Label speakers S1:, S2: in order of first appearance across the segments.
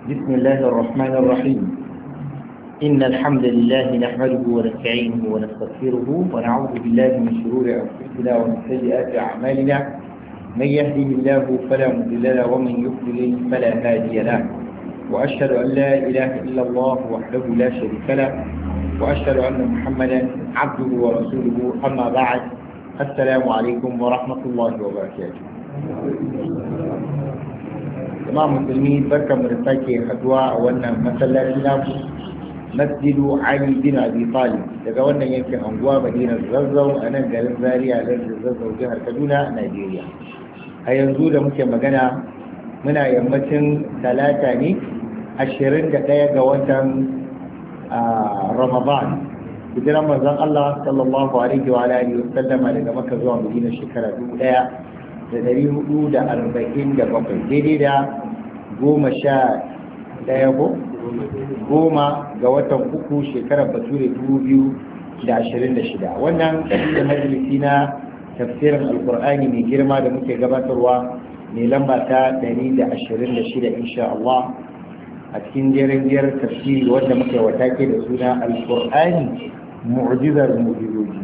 S1: بسم الله الرحمن الرحيم إن الحمد لله نحمده ونستعينه ونستغفره ونعوذ بالله من شرور أنفسنا ومن سيئات أعمالنا من يهده الله فلا مضل له ومن يضلل فلا هادي له وأشهد أن لا إله إلا الله وحده لا شريك له وأشهد أن محمدا عبده ورسوله أما بعد السلام عليكم ورحمة الله وبركاته. جماعة مسلمين بركة مرتاكي حدوى وانا مسلاتنا مسجد علي بن أبي طالب daga wannan yankin anguwa Madinar Zazzau a nan garin Zaria lardin Zazzau jihar Kaduna Najeriya. A yanzu da muke magana muna yammacin talata ne 21 ga watan Ramadan hijiran manzon Allah sallallahu alaihi wa alihi wa sallama daga Makka zuwa Madina shekara 1447 daidai da 11 goma ga watan uku shekarar bature 2026. Wannan da majalisi na tafsirin alkur'ani mai girma da muke gabatarwa mai lamba ta 126 insha Allah a cikin jerin tafsiri wanda muke watake da suna alkur'ani mu'jizar mu'jizoji.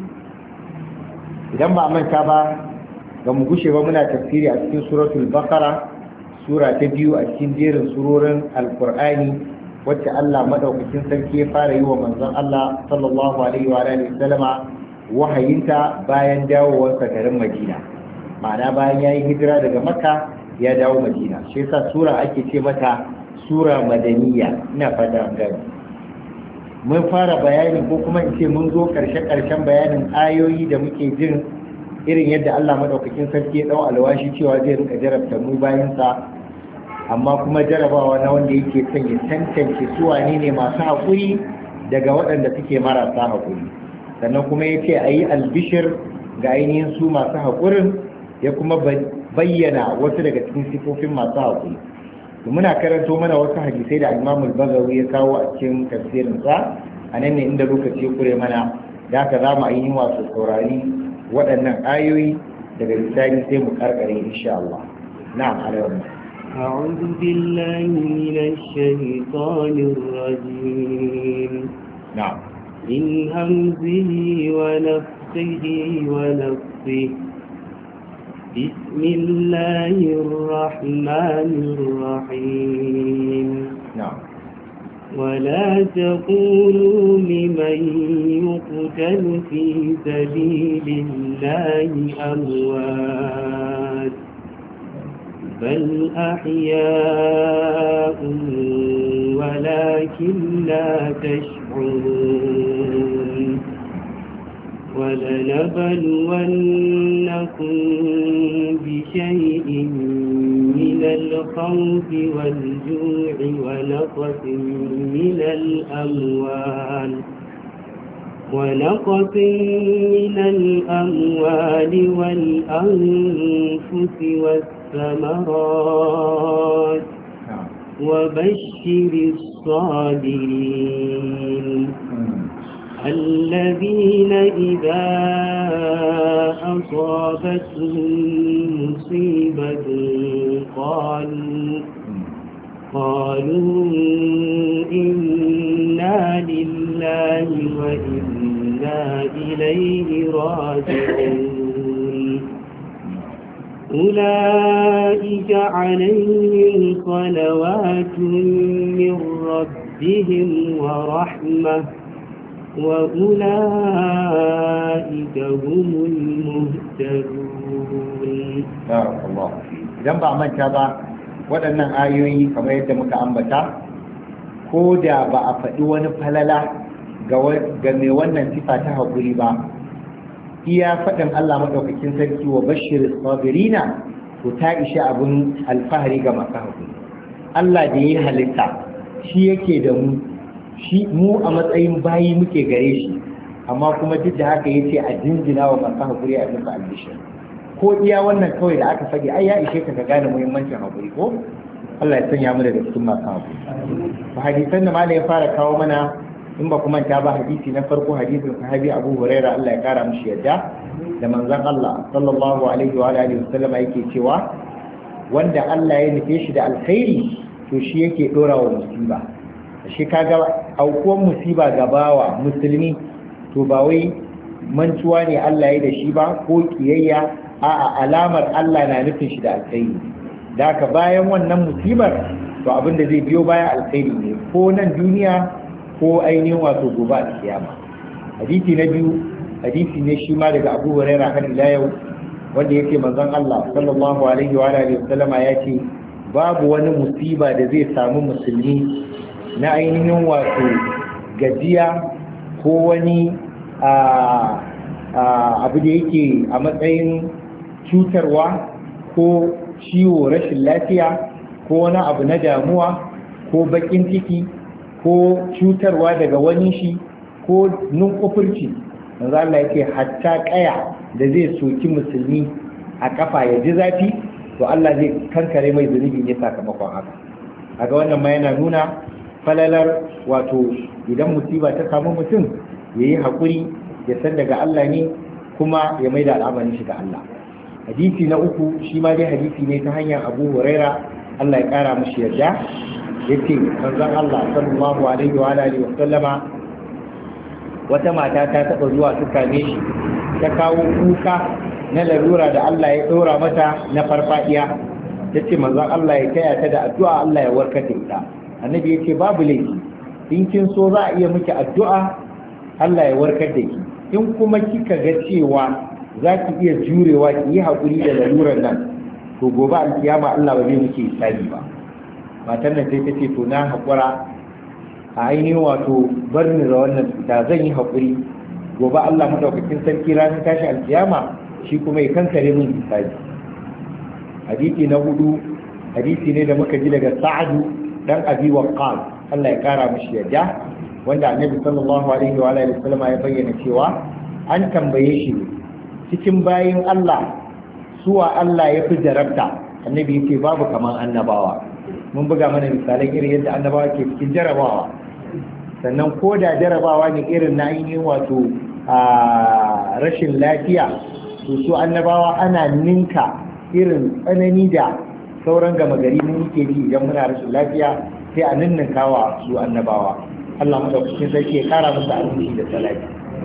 S1: Idan ba a manta ba ga mu gushe ba muna tafsiri a cikin suratul baqara sura ta biyu a cikin jerin surorin alkur'ani wacce Allah madaukakin sarki ya fara yi wa manzon Allah sallallahu alaihi wa alihi sallama wahayinta bayan dawowarsa garin Madina, ma'ana bayan yayi hijira daga Makka ya dawo Madina. Shi yasa sura ake ce mata sura madaniya. Ina fata an gane. Mun fara bayani ko kuma in ce mun zo karshen bayanin ayoyi da muke jin irin yadda Allah madaukakin sarki ya dau alwashi cewa zai rinka jarabta mu bayan sa, amma kuma jarabawa na wanda yake son ya tantance su wane ne masu haƙuri daga waɗanda suke marasa haƙuri. Sannan kuma ya ce a yi albishir ga ainihin su masu haƙurin, ya kuma bayyana wasu daga cikin sifofin masu haƙuri. Muna karanto mana wasu hadisai da Imam al-Bagawi ya kawo a cikin tafsirinsa, a nan ne inda lokaci ya kure mana, da haka za mu ainihin wasu saurari waɗannan ayoyi daga bisani sai mu karkare insha Allah. Na'am, alaikum.
S2: أعوذ بالله من الشيطان الرجيم.
S1: نعم.
S2: من همزه ونفخه ونفخه. بسم الله الرحمن الرحيم.
S1: نعم.
S2: ولا تقولوا لمن يقتل في سبيل الله أموات بل أحياء ولكن لا تشعرون. ولنبلونكم بشيء من الخوف والجوع ونقص من الأموال والأنفس والثمرات وبشر الصابرين الذين إذا أصابتهم مصيبة قالوا إنا لله وإنا إليه راجعون. أولئك عليهم صلوات من ربهم ورحمة وأولئك هم المهتدون.
S1: بارك الله فيك. idan ba manta ba waɗannan ayoyi kamar yadda muka ambata, ko da ba a faɗi wani falala ga mai wannan sifa ta haƙuri ba, iya faɗin Allah maɗaukakin sarki wa bashir sabirina to ta ishe abin alfahari ga masu haƙuri. Allah da ya yi halitta shi yake da mu a matsayin bayi muke gare shi, amma kuma duk da haka yace a jinjina wa masu haƙuri a musu albishir. Ko iya wannan kawai da aka faɗi ai ya ishe ka gane muhimmancin haƙuri ko? Allah ya sanya mu daga cikin masu haƙuri. Ba hadisan da malam ya fara kawo mana, in ba kuma ta ba hadisi na farko hadisin sahabi Abu Hurairah Allah ya kara mishi yadda, da manzon Allah sallallahu alaihi wa alihi wasallam yake cewa wanda Allah ya nufe shi da alkhairi to shi yake dora wa musiba. Shi kaga aukuwan musiba ga bawa musulmi to ba wai mantuwa ne Allah ya da shi ba ko kiyayya, a'a alamar Allah na nufin shi da alkhairi. Da haka bayan wannan musibar to abin da zai biyo baya alkhairi ne ko nan duniya ko ainihin wato gobe a kiyama. Hadisi na biyu hadisi ne shi ma daga Abu Hurairah har ila yau wanda yake manzon Allah sallallahu alaihi wa alihi wasallama ya ce babu wani musiba da zai samu musulmi na ainihin wato gajiya ko wani abu da yake a matsayin cutarwa ko ciwo rashin lafiya ko wani abu na damuwa ko bakin ciki ko cutarwa daga wani shi ko nunkufurci manzo Allah yake hatta kaya da zai soki musulmi a kafa ya ji zafi to Allah zai kankare mai zunubi ne sakamakon haka. Kaga wannan ma yana nuna falalar wato idan musiba ta samu mutum yayi hakuri ya san daga Allah ne kuma ya maida al'amarin shi ga Allah. Hadisi na uku shi ma dai hadisi ne ta hanyar Abu Huraira Allah ya kara mishi yarda yace manzon Allah sallallahu alaihi wa alihi wa sallama wata mata ta taba zuwa ta same shi ta kawo kuka na larura da Allah ya ɗora mata na farfadiya ta ce manzon Allah ya taya ta da addu'a Allah ya warkata ita. Annabi ya ce babu laifi in kin so za a iya miki addu'a Allah ya warkar da ki, in kuma kika ga cewa za ki iya jurewa ki yi haƙuri da lalurar nan to gobe alkiyama Allah ba zai miki hisabi ba. Matan nan sai ta ce to na haƙura a ainihin wato barni da wannan cuta zan yi haƙuri gobe Allah madaukakin sarki ranar tashi alkiyama shi kuma ya kankare min hisabi. Hadisi na hudu hadisi ne da muka ji daga Sa'adu dan Abi Waqqas Allah ya kara mishi yadda wanda Annabi sallallahu alaihi wa alihi wasallam ya bayyana cewa an tambaye shi cikin bayin Allah suwa Allah ya fi jarabta. Annabi yace babu kaman annabawa. Mun buga mana misalai irin yadda annabawa ke cikin jarabawa, sannan ko da jarabawa ne irin na ainihin wato a rashin lafiya to su annabawa ana ninka irin tsanani da sauran gama gari mun yake ji idan muna rashin lafiya sai a ninninkawa su annabawa. Allah madaukakin sarki ya kara musu arziki da salati.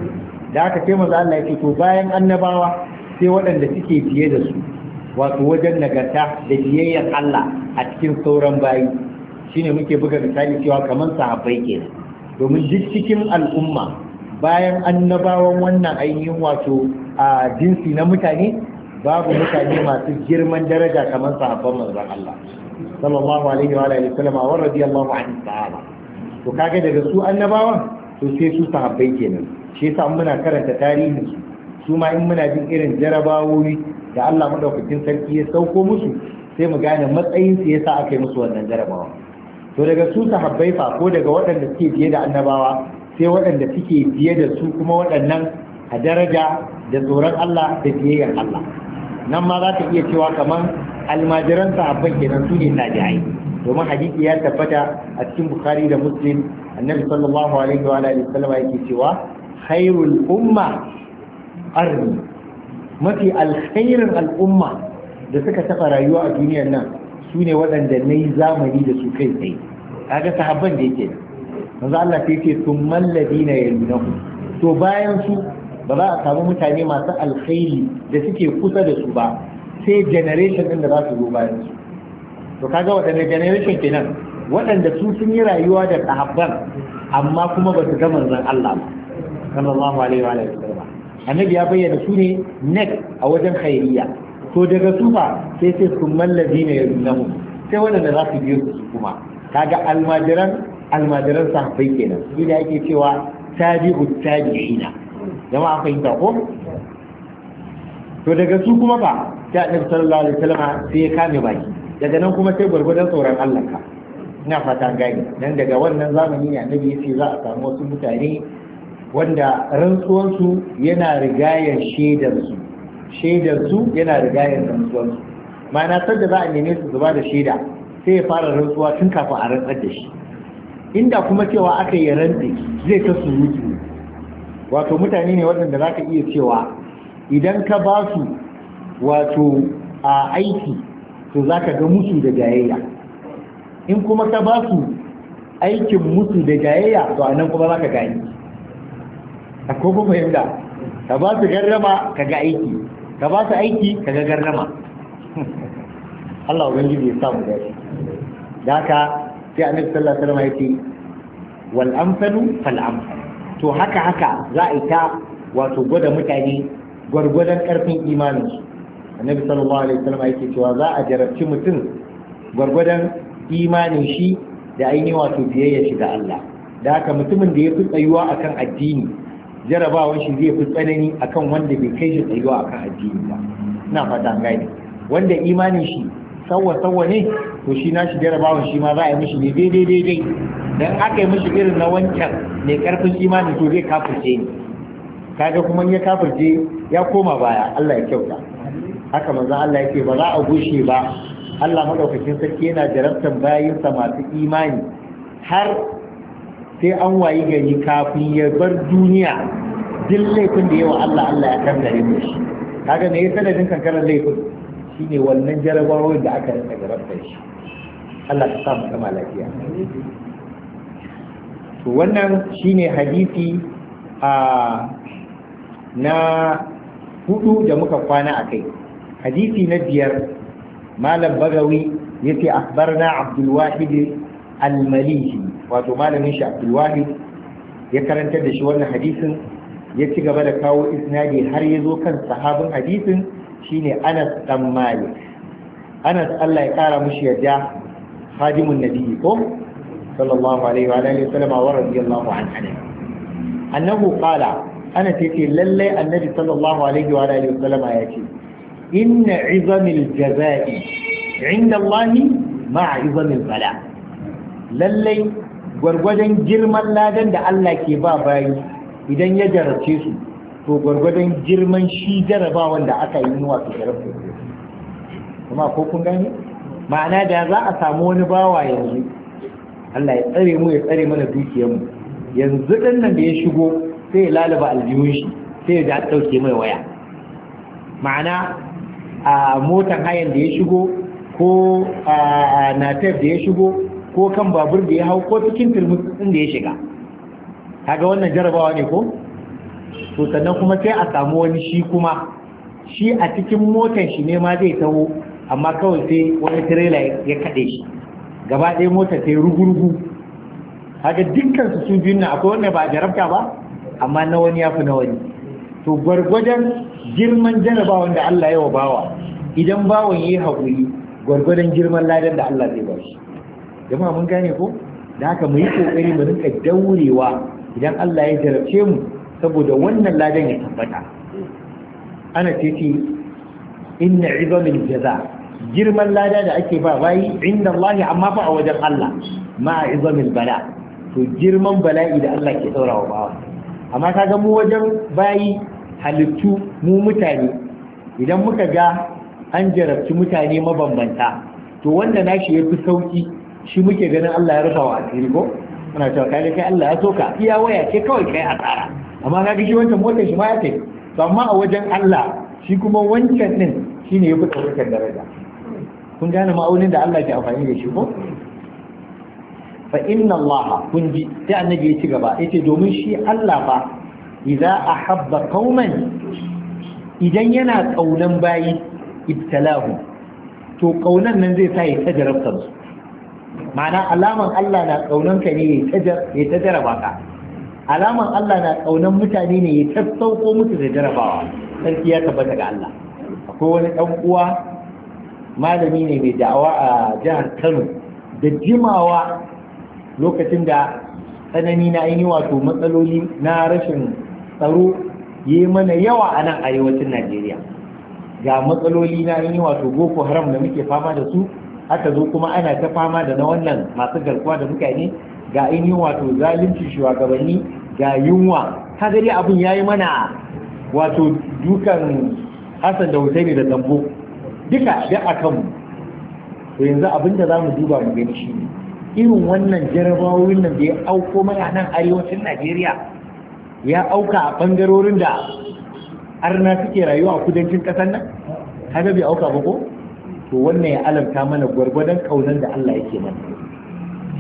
S1: Da haka sai manzo Allah yake to bayan annabawa sai waɗanda suke fiye da su wato wajen nagarta da biyayyar Allah a cikin sauran bayi shine muke buga misali cewa kamar sahabbai kenan, domin duk cikin al'umma bayan annabawan wannan ainihin wato a jinsi na mutane babu mutane masu girman daraja kamar sahabban manzon Allah sallallahu alaihi wa alihi wasallam wa radiyallahu anhu ta'ala. To kage daga su annabawan to sai su sahabbai kenan, shi yasa muna karanta tarihin su ma in muna jin irin jarabawoyi da Allah madaukakin sarki ya sauko musu sai mu gane matsayin su yasa aka yi musu wannan jarabawa. To daga su sahabbai fa ko daga waɗanda suke biye da annabawa sai waɗanda suke biye da su kuma waɗannan a daraja da tsoron Allah da biyayyar Allah. Nan ma za ta iya cewa kamar almajiran sahabban kenan su ne tabi'ai, domin hadisi ya tabbata a cikin Bukhari da Muslim annabi sallallahu alaihi wa alihi wasallam yake cewa khairul umma qarni, mafi alkhairin al'umma da suka taɓa rayuwa a duniyar nan su ne waɗanda na yi zamani da su kai tsaye. Kaga sahabban da yake manzo Allah sai ce sun mallabi na yalunahu, to bayan su ba za a samu mutane masu alkhairi da suke kusa da su ba sai generation ɗin da za su zo bayan su. To kaga waɗanda generation kenan waɗanda su sun yi rayuwa da sahabban amma kuma ba su ga manzon Allah ba sallallahu alaihi wa sallam. Annabi ya bayyana su ne next a wajen khairiyya. To daga su ba sai sun mallabi ne yalunahu, sai waɗanda za su biyo su kuma kaga almajiran sahabbai kenan, shi da ake cewa tabi'ut tabi'ina. Jama'a fahimta ko? To daga su kuma ba sai Annabi sallallahu alaihi wasallam sai ya kame baki, daga nan kuma sai gurgurdan tsoron Allah ka. Ina fata gani dan daga wannan zamani ne Annabi ya ce za a samu wasu mutane wanda rantsuwansu yana rigayar shaidarsu yana rigayar rantsuwansu. Ma'ana sadda za a neme su zuba da shaida sai ya fara rantsuwa tun kafin a rantsar da shi, inda kuma cewa aka yi rantsi zai ta surutu. Wato mutane ne waɗanda za ka iya cewa idan ka ba su wato a aiki to za ka ga musu da jayayya. in kuma ka ba su aikin musu da jayayya to anan kuma za ka gani akwai kuma fahimta ka ba su garrama ka ga aiki ka ba su aiki ka ga garrama Allah ubangiji ya samu dace da haka sai annabi sallallahu alaihi wasallam ya ce wal amsalu fal amsal to haka za a yi ta wato gwada mutane gwargwadon karfin imaninsu annabi sallallahu alaihi wasallam yake cewa za a jarabci mutum gwargwadon imanin shi da ainihin wato biyayya shi ga Allah da haka mutumin da ya fi tsayuwa akan addini jarabawan shi zai fi tsanani akan wanda bai kai shi tsayuwa akan addini ba ina fata an gane wanda imanin shi sawwa ne to shi nashi jarabawan shi ma za a yi mishi ne daidai dan aka yi mishi irin na wancan mai karfin imani to zai kafirce ni kaga kuma ya kafirce ya koma baya Allah ya kyauta haka manzon Allah yake ba za a gushe ba Allah madaukakin sarki yana jarabtar bayinsa masu imani har sai an wayi gari kafin ya bar duniya duk laifin da yawa Allah ya kankare mu shi kaga me yasa sanadin kankarar laifin shine wannan jarabawar da aka rinka jarabtar shi Allah ka sa mu kama lafiya to wannan shine hadisi na 4 da muka kwana akai hadisi na 5 malam bagawi yace akhbarna Abdul Wahid al-Malihi wato malamin shi Abdul Wahid ya karantar da shi wannan hadisin ya ci gaba da kawo isnadi har ya zo kan sahabin hadisin shine Anas dan Malik Anas Allah ya kara mushi yadda khadimun nabi ko sallallahu alaihi wa alihi wasallam wa radiyallahu anhu annahu qala ana ce lalle annabi sallallahu alaihi wa alihi wasallam ya ce inna izamil jazaa'i inda Allah ma'a izamil bala lalle gwargwadon girman ladan da Allah ke ba bayi idan ya jarabce su to gwargwadon girman shi jarabawan da aka yi wato jarabce su kuma ko kun gane ma'ana da za a samu wani bawa yanzu Allah ya tsare mu ya tsare mana dukiyar mu yanzu dan nan da ya shigo sai ya lalaba aljihun shi sai ya dauke mai waya ma'ana a motar hayan da ya shigo ko a natar da ya shigo ko kan babur da ya hau ko cikin turmutsin da ya shiga kaga wannan jarabawa ne ko to sannan kuma sai a samu wani shi kuma shi a cikin motar shi ne ma zai taho amma kawai sai wani tirela ya kaɗe shi gaba ɗaya motar sai rugurugu haka dukkan su biyun nan akwai wanda ba a jarabta ba amma na wani ya fi na wani to gwargwadon girman jarabawan da Allah ya wa bawa idan bawan yi haƙuri gwargwadon girman ladan da Allah zai ba shi jama'a mun gane ko da haka mu yi kokari mu rinka daurewa idan Allah ya jarabce mu saboda wannan ladan ya tabbata ana ce inna izamil jaza girman lada da ake ba bayi inda Allah amma fa a wajen Allah ma izamil bala to girman bala'i da Allah ke daurawa bawa amma kaga mu wajen bayi halittu mu mutane idan muka ga an jarabci mutane mabambanta to wanda nashi yafi sauki shi muke ganin Allah ya rufa wa asiri ko muna cewa kai Allah ya soka iya waya ce kawai kai asara amma kaga shi wancan motar shi ma ya tafi to amma a wajen Allah shi kuma wancan din shine yafi ɗaukar daraja kun gane ma'aunin da Allah ke amfani da shi ko fa inna Allah kun ji sai annabi ya ci gaba yace domin shi Allah fa idza ahabba qauman idan yana kaunan bayi ibtalahu to kaunan nan zai sa ya tajarabta su ma'ana alaman Allah na kaunan ka ne ya tajaraba ka alaman Allah na kaunan mutane ne ya tassauko musu da jarabawa sarki ya tabbata ga Allah akwai wani dan uwa malami ne mai da'awa a jihar Kano da jimawa lokacin da tsanani na yi wato matsaloli na rashin tsaro yi mana yawa a nan arewacin Najeriya ga matsaloli na yi wato Boko Haram da muke fama da su aka zo kuma ana ta fama da na wannan masu garkuwa da mutane ga ainihin wato zalunci shugabanni ga yunwa ka gari abin yayi mana wato dukan Hassan da Husaini da Dambo duka da akan mu to yanzu abinda zamu duba mu gani shi irin wannan jarabawoyin nan da ya auko mana nan arewacin Najeriya ya auka a bangarorin da arna suke rayuwa a kudancin kasar nan kaga bai auka ba ko to wannan ya alamta mana gwargwadon kaunan da Allah yake mana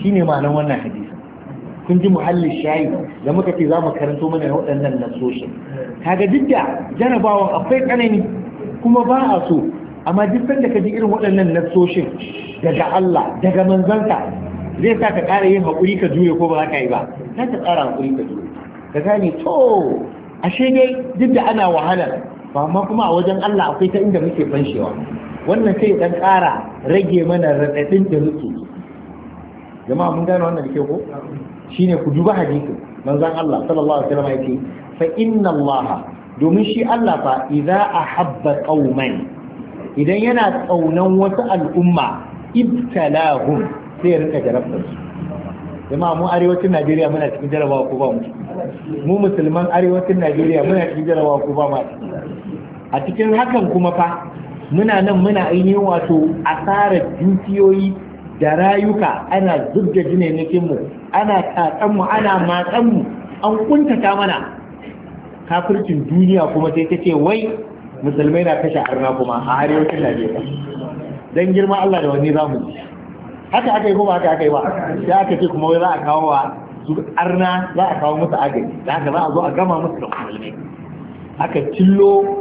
S1: shine ma'anar wannan hadisi. Kun ji muhallin shayi da muka ce za mu karanto mana waɗannan nasoshin. Kaga duk da jarabawan akwai tsanani kuma ba a so, amma duk sanda ka ji irin waɗannan nasoshin daga Allah daga manzansa zai sa ka ƙara yin haƙuri ka jure ko ba za ka yi ba, za ka ƙara haƙuri ka jure ka gane to ashe dai duk da ana wahala ba, amma kuma a wajen Allah akwai ta inda muke fanshewa. Wannan sai dan ƙara rage mana raɗaɗin da muke. Jama'a mun gane wannan da ke ko shine ku duba hadisi manzon Allah sallallahu alaihi wasallam yake fa inna Allah, domin shi Allah fa idza ahabba qauman, idan yana tsaunan wasu al'umma ibtalahum, sai ya rinka jarabtar su. Jama'a mu arewacin Najeriya muna cikin jarabawa ko ba mu musulman arewacin Najeriya muna cikin jarabawa ko ba mu a cikin hakan kuma fa muna nan muna ainihin wato asarar dukiyoyi da rayuka, ana zubda jinennakin mu, ana tatsan mu, ana matsan mu, an kuntata mana. Kafircin duniya kuma sai ta ce wai musulmai na kashe arna kuma a arewacin Najeriya. Dan girma Allah da wani zamu ji haka aka yi ko ba haka aka yi ba, sai aka ce kuma wai za a kawo wa arna, za a kawo musu agaji, da haka za a zo a gama musu da musulmai. Aka cillo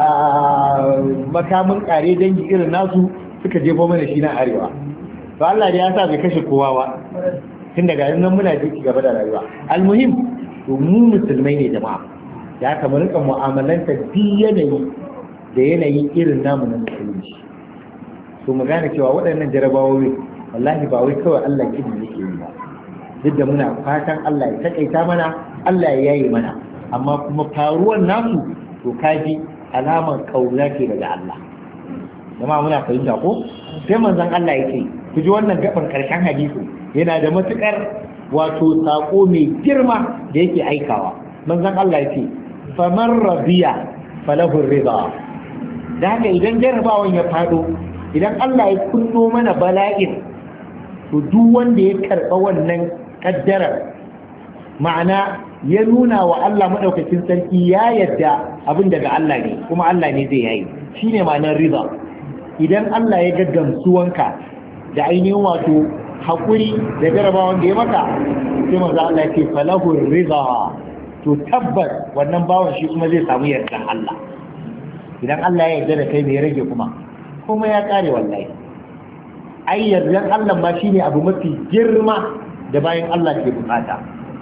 S1: makamin kare dangi irin nasu suka jefo mana shi na arewa. To Allah da ya sa bai kashe kowa ba, tun daga nan muna ci gaba da rayuwa. Almuhim, to mu musulmai ne jama'a, ya kamar rika mu'amalanta duk yanayi da yanayi irin namu na musulunci. To mu gane cewa waɗannan jarabawoyi wallahi ba wai kawai Allah kidi yake yi ba, duk da muna fatan Allah ya takaita mana, Allah ya yaye mana, amma kuma faruwan nasu to kaji alamar kauna ce daga Allah. Jama'a muna fahimta ko? Sai manzon Allah yake, ku ji wannan gaban karshen hadisi yana da matukar wato sako mai girma da yake aikawa. Manzon Allah yake faman radiya falahu ridha. Da haka idan jarabawan ya fado, idan Allah ya kunno mana bala'in, to duk wanda ya karɓa wannan kaddarar, ma'ana ya nuna wa Allah madaukakin sarki ya yadda abin daga Allah ne kuma Allah ne zai yayi, shine ma'anar ridha. Idan Allah ya ga gamsuwanka da ainihin wato haƙuri da jarabawan da ya maka, sai manzo Allah ya ce falahu ridha, to tabbas wannan bawan shi kuma zai samu yardan Allah. Idan Allah ya yarda da kai me ya rage kuma ya kare wallahi. Ai yardan Allah ma shine abu mafi girma da bayan Allah ke bukata.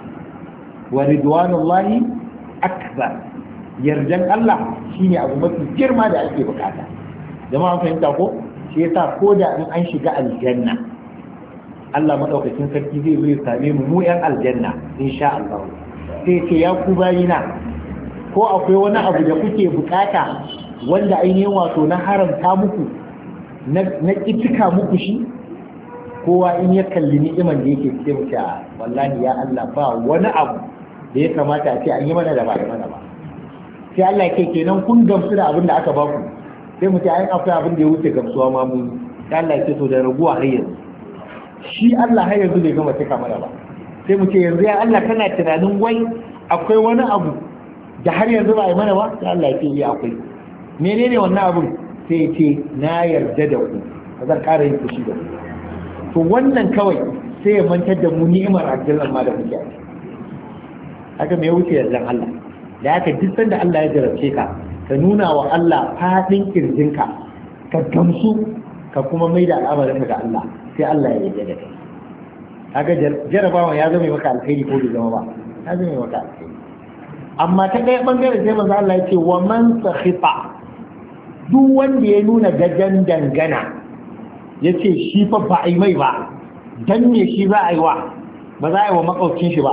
S1: Wa ridwanullahi akbar, yardan Allah shine abu mafi girma da ake bukata. Jama'a fahimta ko? Shi yasa ko da in an shiga aljanna, Allah madaukakin sarki zai zo ya same mu yan aljanna insha Allah. Sai ce ya ku bayina, ko akwai wani abu da kuke bukata wanda ainihin wato na haramta muku, na kitika muku shi? Kowa in ya kalli ni'iman da yake ce mu ta wallahi ya Allah ba wani abu da ya kamata a ce an yi mana da ba mana ba. Sai Allah ya ce kenan kun gamsu da abin da aka baku. Sai mu ce ai akwai abin da ya wuce gamsuwa ma mu. Sai Allah ya ce to da raguwa har yanzu. Shi Allah har yanzu bai gama cika mana ba. Sai mu ce yanzu ya Allah kana tunanin wai akwai wani abu da har yanzu ba a yi mana ba? Sai Allah ya ce yi akwai. Menene wannan abun? Sai ya ce na yarda da ku, ba zan ƙara yin fushi da ku. To wannan kawai sai ya mantar da mu ni'imar aljanna ma da muke a ciki. Haka me wuce yardan Allah? Da haka duk sanda Allah ya jarabce ka, ka nuna wa Allah faɗin kirjinka, ka gamsu, ka kuma mai da al'amarinka ga Allah, sai Allah ya yarda da kai. Haka jarabawa ya zama maka alkhairi ko bai zama ba? Ya zama maka alkhairi. Amma ta ɗaya ɓangaren sai manzo Allah ya ce wa man sakhita, duk wanda ya nuna gajan dangana, ya ce shi fa ba a yi mai ba, dan me shi za a yi wa, ba za a yi wa makwabcin shi ba.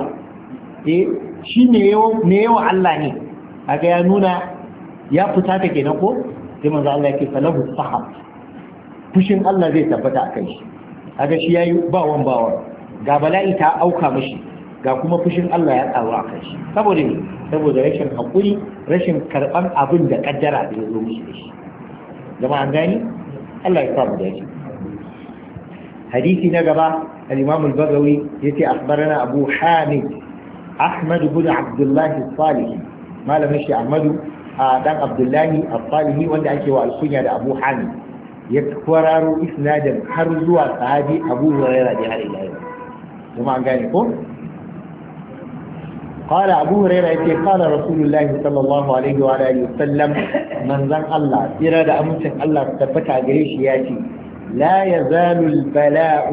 S1: Shi ne yawa Allah ne, haka ya nuna ya fita ta kenan ko? Sai manzo Allah ya ce falahu sahab, fushin Allah zai tabbata a kai shi. Haka shi yayi bawan ga bala'i ta auka mashi, ga kuma fushin Allah ya tsaro a kai shi. Saboda ne? Saboda rashin hakuri, rashin karban abin da kaddara da ya zo mishi da shi. Jama'a an gani? Allah ya samu da shi. Hadisi na gaba, al-Imam al-Baghawi yace akhbarana Abu Hamid Ahmad ibn Abdullah al-Salihi, malamin shi Ahmadu dan Abdullahi al-Salihi wanda ake wa alkunya da Abu Hamid, ya kwararo isnadin har zuwa sahabi Abu Hurairah da har ila yau. kuma an gane ko قال أبو هريرة قال رسول الله صلى الله عليه وآله وسلم من ذن الله إرادة أمسك الله تبكى قريش ياتي لا يزال البلاء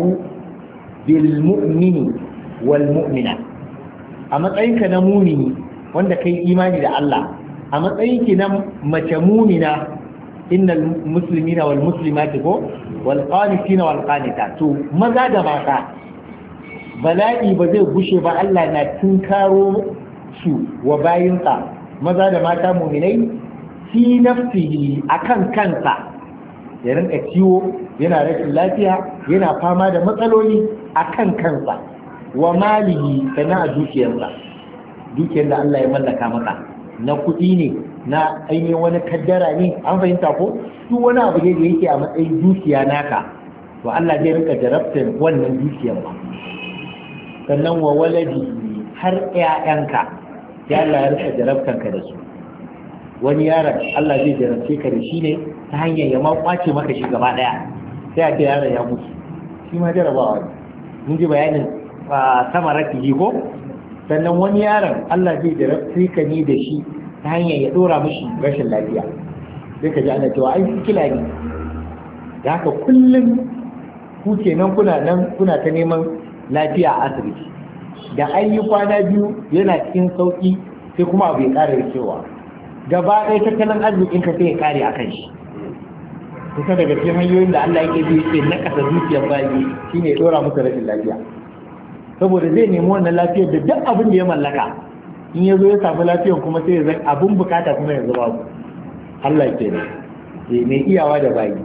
S1: بالمؤمن والمؤمنة أما تأيك نموني وانك إيماني لله أما تأيك نمتموننا إن المسلمين والمسلمات والقانتين والقانتات ماذا دماغا bala'i ba zai gushe ba Allah na tunkaro su wa bayinsa maza da mata mu'minai fi nafsihi akan kansa ya rinka ciwo yana rashin lafiya yana fama da matsaloli akan kansa wa malihi kana a dukiyarsa dukiyar da Allah ya mallaka maka na kuɗi ne na ainihin wani kaddara ne an fahimta ko duk wani abu ne da yake a matsayin dukiya naka to Allah zai rinka jarabtar wannan dukiyar ba sannan wa waladi har ƴaƴanka ya Allah ya rika jarabtanka da su wani yaron Allah zai jarabce ka da shi ne ta hanyar ya ma kwace maka shi gaba daya sai a ce yaron ya mutu shi ma jarabawa ne mun ji bayanin samarati ko sannan wani yaron Allah zai jarabce ka ne da shi ta hanyar ya dora mishi rashin lafiya sai ka ji ana cewa ai kila ne da haka kullum ku kenan kuna ta neman lafiya a asibiti da an yi kwana biyu yana cikin sauki sai kuma abu ya ƙara rikewa gaba ɗaya tattalin arzikin ka sai ya ƙare a kan shi kusa daga cikin hanyoyin da Allah yake bi yake nakasa zuciyar bayi shine ya ɗora musu rashin lafiya saboda zai nemi wannan lafiyar da duk abin da ya mallaka in ya zo ya samu lafiyar kuma sai ya zai abin bukata kuma yanzu babu Allah ke ne mai iyawa da bayi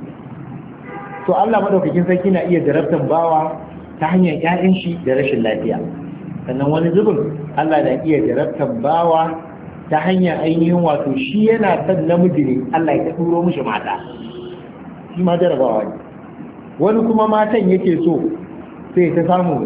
S1: to Allah madaukakin sarki na iya jarabtan bawa ta hanyar ƴaƴan shi da rashin lafiya sannan wani zubin Allah na iya jarabtar bawa ta hanyar ainihin wato shi yana son namiji ne Allah ya turo mishi mata shi ma jarabawa ne wani kuma matan yake so sai ta samu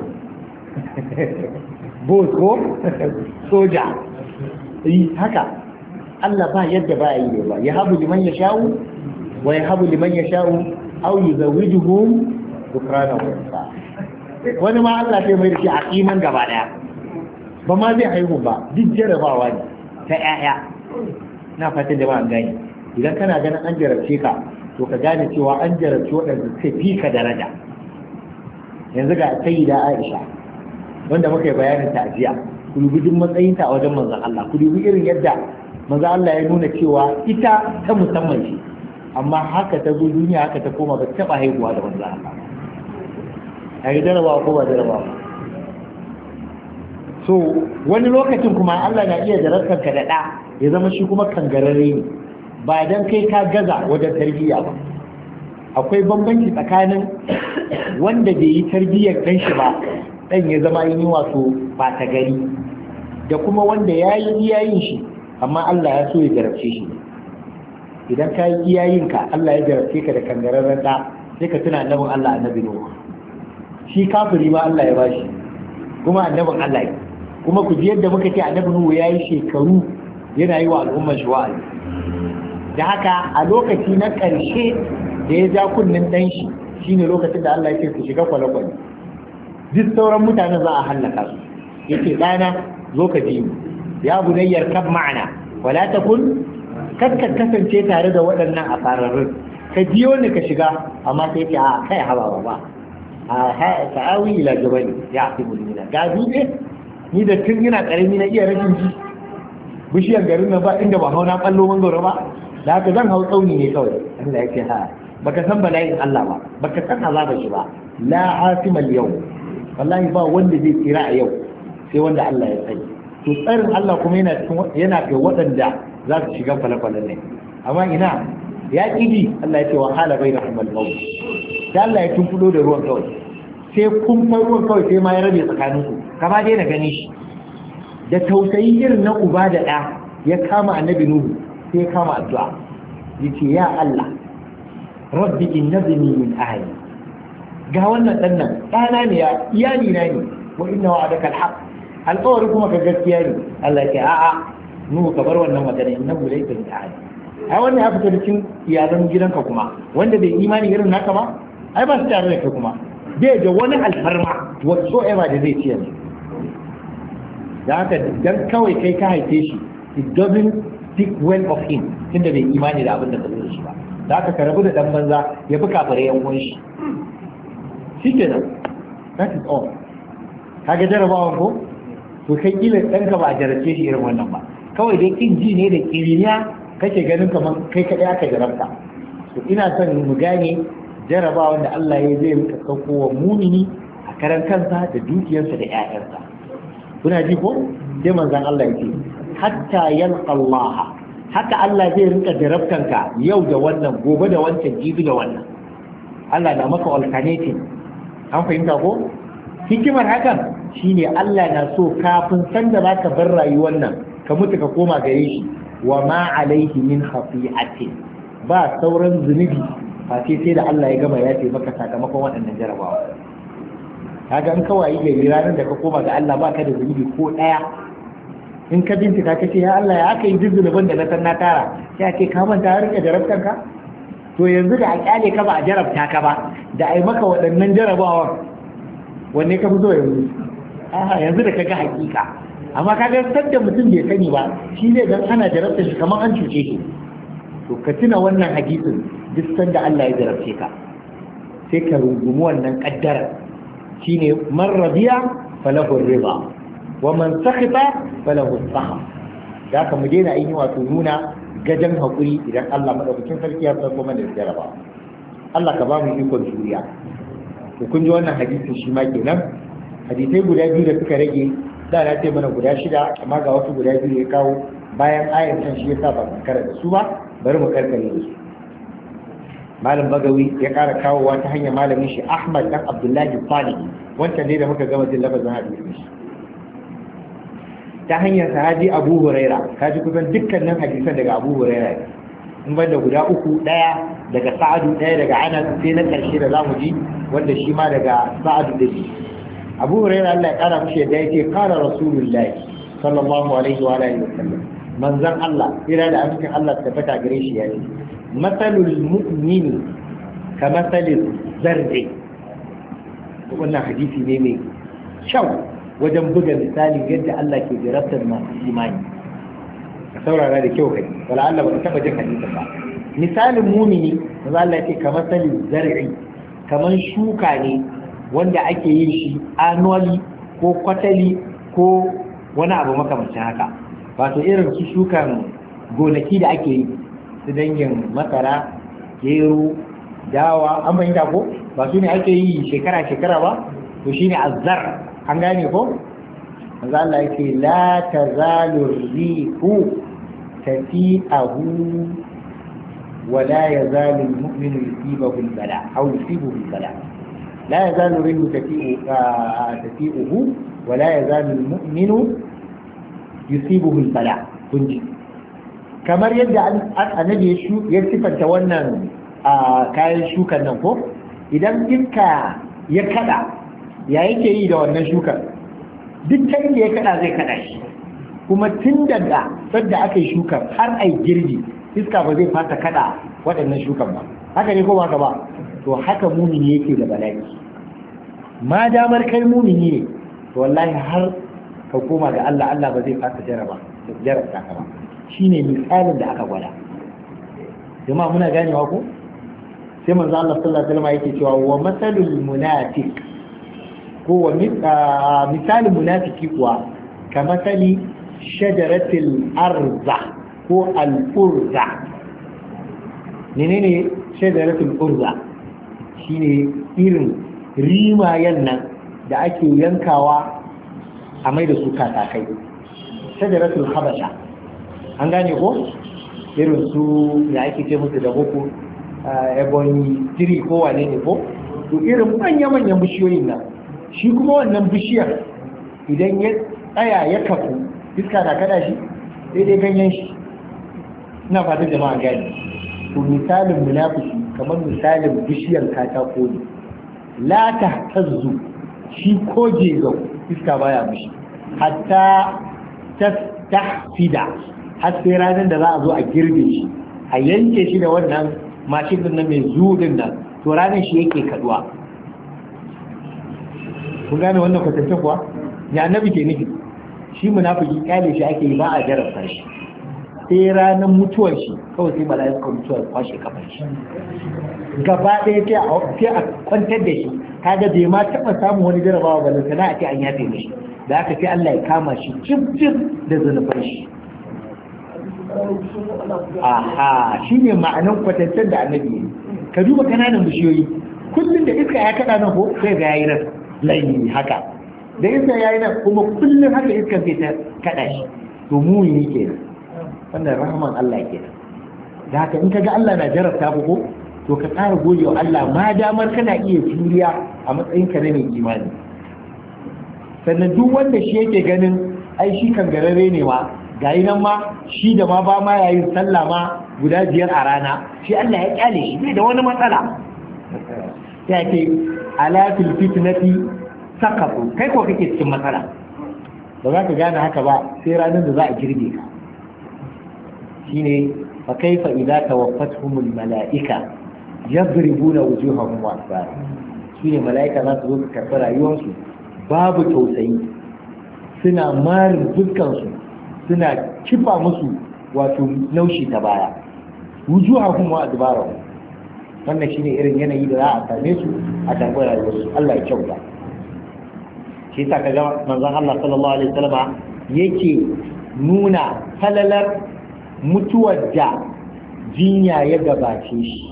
S1: boss ko soja yi haka Allah ba yadda ba yi ne ba ya habu liman ya sha'u wa ya habu liman ya sha'u au yuzawijuhum dhukrana wa unsa wani ma Allah sai mai da shi a kiman gaba daya ba ma zai haihu ba duk jarabawa ne ta ƴaƴa na fatan da ba an gani idan kana ganin an jarabce ka to ka gane cewa an jarabce waɗanda suka fi ka daraja yanzu ga sayyida Aisha wanda muka yi bayanin ta ajiya ku dubi duk matsayinta a wajen manzon Allah ku dubi irin yadda manzon Allah ya nuna cewa ita ta musamman ce amma haka ta zo duniya haka ta koma ba ta taɓa haihuwa da manzon Allah a yi jarabawa ko ba jarabawa so wani lokacin kuma Allah na iya jarabtar ka da ɗa ya zama shi kuma kangararre ne ba dan kai ka gaza wajen tarbiyya ba akwai bambanci tsakanin wanda bai yi tarbiyyar ɗan shi ba ɗan ya zama yin wato ba ta gari da kuma wanda ya yi iyayin shi amma Allah ya so ya jarabce shi idan ka yi iyayenka Allah ya jarabce ka da kangararren ɗa sai ka tuna annabin Allah annabi Nuhu shi kafiri ma Allah ya bashi kuma annabin Allah ne kuma ku ji yadda muka ce annabi Nuhu ya yi shekaru yana yi wa al'ummar shi wa'azi da haka a lokaci na ƙarshe da ya ja kunnen ɗan shi shine lokacin da Allah ya ce su shiga kwale-kwale duk sauran mutanen za a hallaka su yace ɗana zo ka ji ya bunayyar kab ma'ana wala takun kad ka kasance tare da waɗannan asararrun ka biyo ni ka shiga amma sai ce a kai haba ba ta'awi ila jabali ya fi mulmina ga dutse ni da tun yana karami na iya rashin ji bishiyar garin nan ba inda ba hau na kallo mangoro ba da haka zan hau tsauni ne kawai Allah ya ce ha baka san bala'in Allah ba baka san azaba shi ba la asimal yau wallahi ba wanda zai tsira a yau sai wanda Allah ya sani to tsarin Allah kuma yana ga waɗanda za su shiga kwale-kwalen ne amma ina ya ƙidi Allah ya ce wa hala bai da kuma maut sai Allah ya tunkudo da ruwan kawai sai kumfar ruwan kawai sai ma ya rabe tsakaninsu kama dai na gani shi da tausayi irin na uba da ɗa ya kama annabi Nuhu sai ya kama addu'a yace ya Allah rabbi innabni min ahli ga wannan dan nan ɗana ne ya iyali na ne wa inna wa'adaka alhaq alƙawari kuma ka gaskiya ne Allah ya ce a'a Nuhu ka bar wannan magana innahu laysa min ahli ai wannan ya fita da cikin iyalan gidanka kuma wanda bai imani irin naka ba ai ba su tare da kai kuma bai da wani alfarma whatsoever da zai ci yanzu. Da haka dan kawai kai ka haife shi, it doesn't speak well of him, tunda bai imani da abin da ka zo da shi ba. Da haka ka rabu da dan banza ya fi kafare yan uwan shi. Shikenan, that is all. Kaga jarabawan ko? To kai kila ɗanka ba a jarace shi irin wannan ba. Kawai dai kin ji ne da kiriniya kake ganin kamar kai kaɗai aka jarabta. To ina son mu gane jarabawan da Allah ya zai rika saukowa mumini a karan kansa da dukiyarsa da 'ya'yansa. Kuna ji ko? Sai manzon Allah ya ce hatta yalqa Allah, haka Allah zai rinka jarabtanka yau da wannan, gobe da wancan, jibi da wannan. Allah na maka alternating. An fahimta ko? Hikimar hakan shine Allah na so kafin san da zaka bar rayuwar nan ka mutu ka koma gare shi, wa ma alaihi min khafi'atin, ba sauran zunubi sai da Allah ya gama ya ce maka sakamakon waɗannan jarabawa. Kaga in kawai gari ranar da ka koma ga Allah baka da zunubi ko ɗaya, in ka bincika ka ce ya Allah ya aka yi duk zunubin da na san na tara, sai a ce ka manta har rike jarabtar ka. To yanzu da a kyale ka ba a jarabta ka ba, da a yi maka waɗannan jarabawan, wanne ka fi so yanzu? Yanzu da ka ga hakika. Amma ka ga sadda mutum bai sani ba, shi ne dan ana jarabta shi kamar an cuce shi. To ka tuna wannan hadisin duk sanda Allah ya jarabce ka, sai ka rungumi wannan kaddara. Shine man radiya falahu riba wa man sakhita falahu sakhab. Da ka mu daina ainihin wato nuna gajan hakuri idan Allah madaukakin sarki ya farko mana da jaraba. Allah ka ba mu ikon juriya. To kun ji wannan hadisin shi ma kenan. Hadisai guda biyu da suka rage, da na ce mana guda 6, amma ga wasu guda 2 ya kawo bayan ayar can, shi yasa ba mu karanta su ba, bari mu karkare da su. Malam Bagawi ya kara kawowa ta hanyar malamin shi Ahmad dan Abdullahi Salih, wancan ne da muka gama jin lafazin hadisin shi. Ta hanyar sahabi Abu Huraira, kaji kusan dukkanin hadisan daga Abu Huraira, in banda guda 3, ɗaya daga Sa'adu, ɗaya daga Anas, sai na ƙarshe da zamu ji wanda shi ma daga Sa'adu da shi. Abu Huraira Allah ya kara mishi da yake kara Rasulullahi sallallahu alaihi wa alihi wasallam, manzon Allah ira da amincin Allah ta fata gare shi yayi, masalul mu'mini ka masalil zar'i. Wannan hadisi ne mai kyau wajen buga misali yadda Allah ke jarabtar masu imani. Ka saurara da kyau kai, wala Allah ba ka taba jin hadisin ba. Misalin mumini, manzo Allah yake ka masalil zar'i, kaman shuka ne wanda ake yin shi annually ko kwatali ko wani abu makamancin haka. Wato irin su shukan gonaki da ake yi su dangin masara, gero, dawa, an fahimta ko? Ba su ne ake yi shekara-shekara ba? To shi ne azzar, an gane ko? Manzo Allah yake la tazalu rihu tafi'ahu wa la yazalu al-mu'minu yusibuhu al-bala aw yusibuhu al-bala. لا يزال الريح تفيئه ولا يزال المؤمن يصيبه البلاء. kunji kamar yadda annabi ya sifanta wannan kayan shukan nan ko, idan iska ya kada ya yake yi da wannan shukan, duk ta inda ya kada zai kada shi, kuma tun daga sadda aka yi shukan har ai girbi iska ba zai fata kada waɗannan shukan ba. Haka ne ko ba ka ba? To haka mumini yake da bala'i. Ma damar kai mumini ne, to wallahi har ka koma ga Allah, Allah ba zai fasa jarabta ka ba. Shine misalin da aka gwada. Jama'a muna ganewa ko? Sai manzo Allah sallallahu alaihi wasallam yake cewa wa masalul munafiq, ko wa misalin munafiki kuwa ka masali shajaratil arza ko al-urza. Menene shajaratul urza? Shine irin rimayen nan da ake yankawa a mai da su katakai, shajaratul habasha, an gane ko? Irin su da ake ce musu da boko ebony tree ko wane ne ko? To irin manya-manyan bishiyoyin nan, shi kuma wannan bishiyar idan ya tsaya ya kafu iska na kada shi sai dai ganyen shi. Ina fatan jama'a gani. To misalin munafiki kamar misalin bishiyar katako ne, la tahtazzu, shi ko jego iska baya mishi, hatta tahfida, har sai ranar da za a zo a girbe shi, a yanke shi da wannan mashin din nan mai zuɗin nan, to ranar shi yake kaduwa. kun gane wannan kwatance kuwa ya annabi ke nufi shi munafiki kyale shi ake yi ba a jarabta shi sai ranar mutuwar shi kawai sai mala'ika mutuwar kwashe kafar shi gaba ɗaya sai a kwantar da shi kaga bai ma taɓa samun wani jarabawa ba sana a ce an yafe mishi da aka sai Allah ya kama shi cif da zunuban shi aha shine ma'anan kwatancen da annabi yi ka duba kananan bishiyoyi kullum da iska ya kaɗa nan ko sai ga yayi nan layi haka da iska yayi nan kuma kullum haka iska sai ta kaɗa shi to mu yi kenan wannan rahman Allah kenan da haka in kaga Allah na jarabta ku ko to ka ƙara gode wa Allah ma damar kana iya juriya a matsayin ka na mai imani sannan duk wanda shi yake ganin ai shi kan garare ne ma gayi nan ma shi da ma ba ma yayin sallah ma guda 5 a rana shi Allah ya kyale shi bai da wani matsala ya ce ala fil fitnati saqatu kai ko kake cikin matsala ba za ka gane haka ba sai ranar da za a girbe ka shine fa kaifa idza tawaffatuhumul malaika yadribuna wujuhahum wa adbarahum shine malaika za su zo su karɓi rayuwarsu babu tausayi suna marin fuskansu suna kifa musu wato naushi ta baya wujuhahum wa adbarahum wannan shine irin yanayi da za a same su a karɓi rayuwarsu Allah ya kyauta shi ta kaga manzon Allah sallallahu alaihi wasallama yake nuna falalar mutuwar da jinya ya gabace shi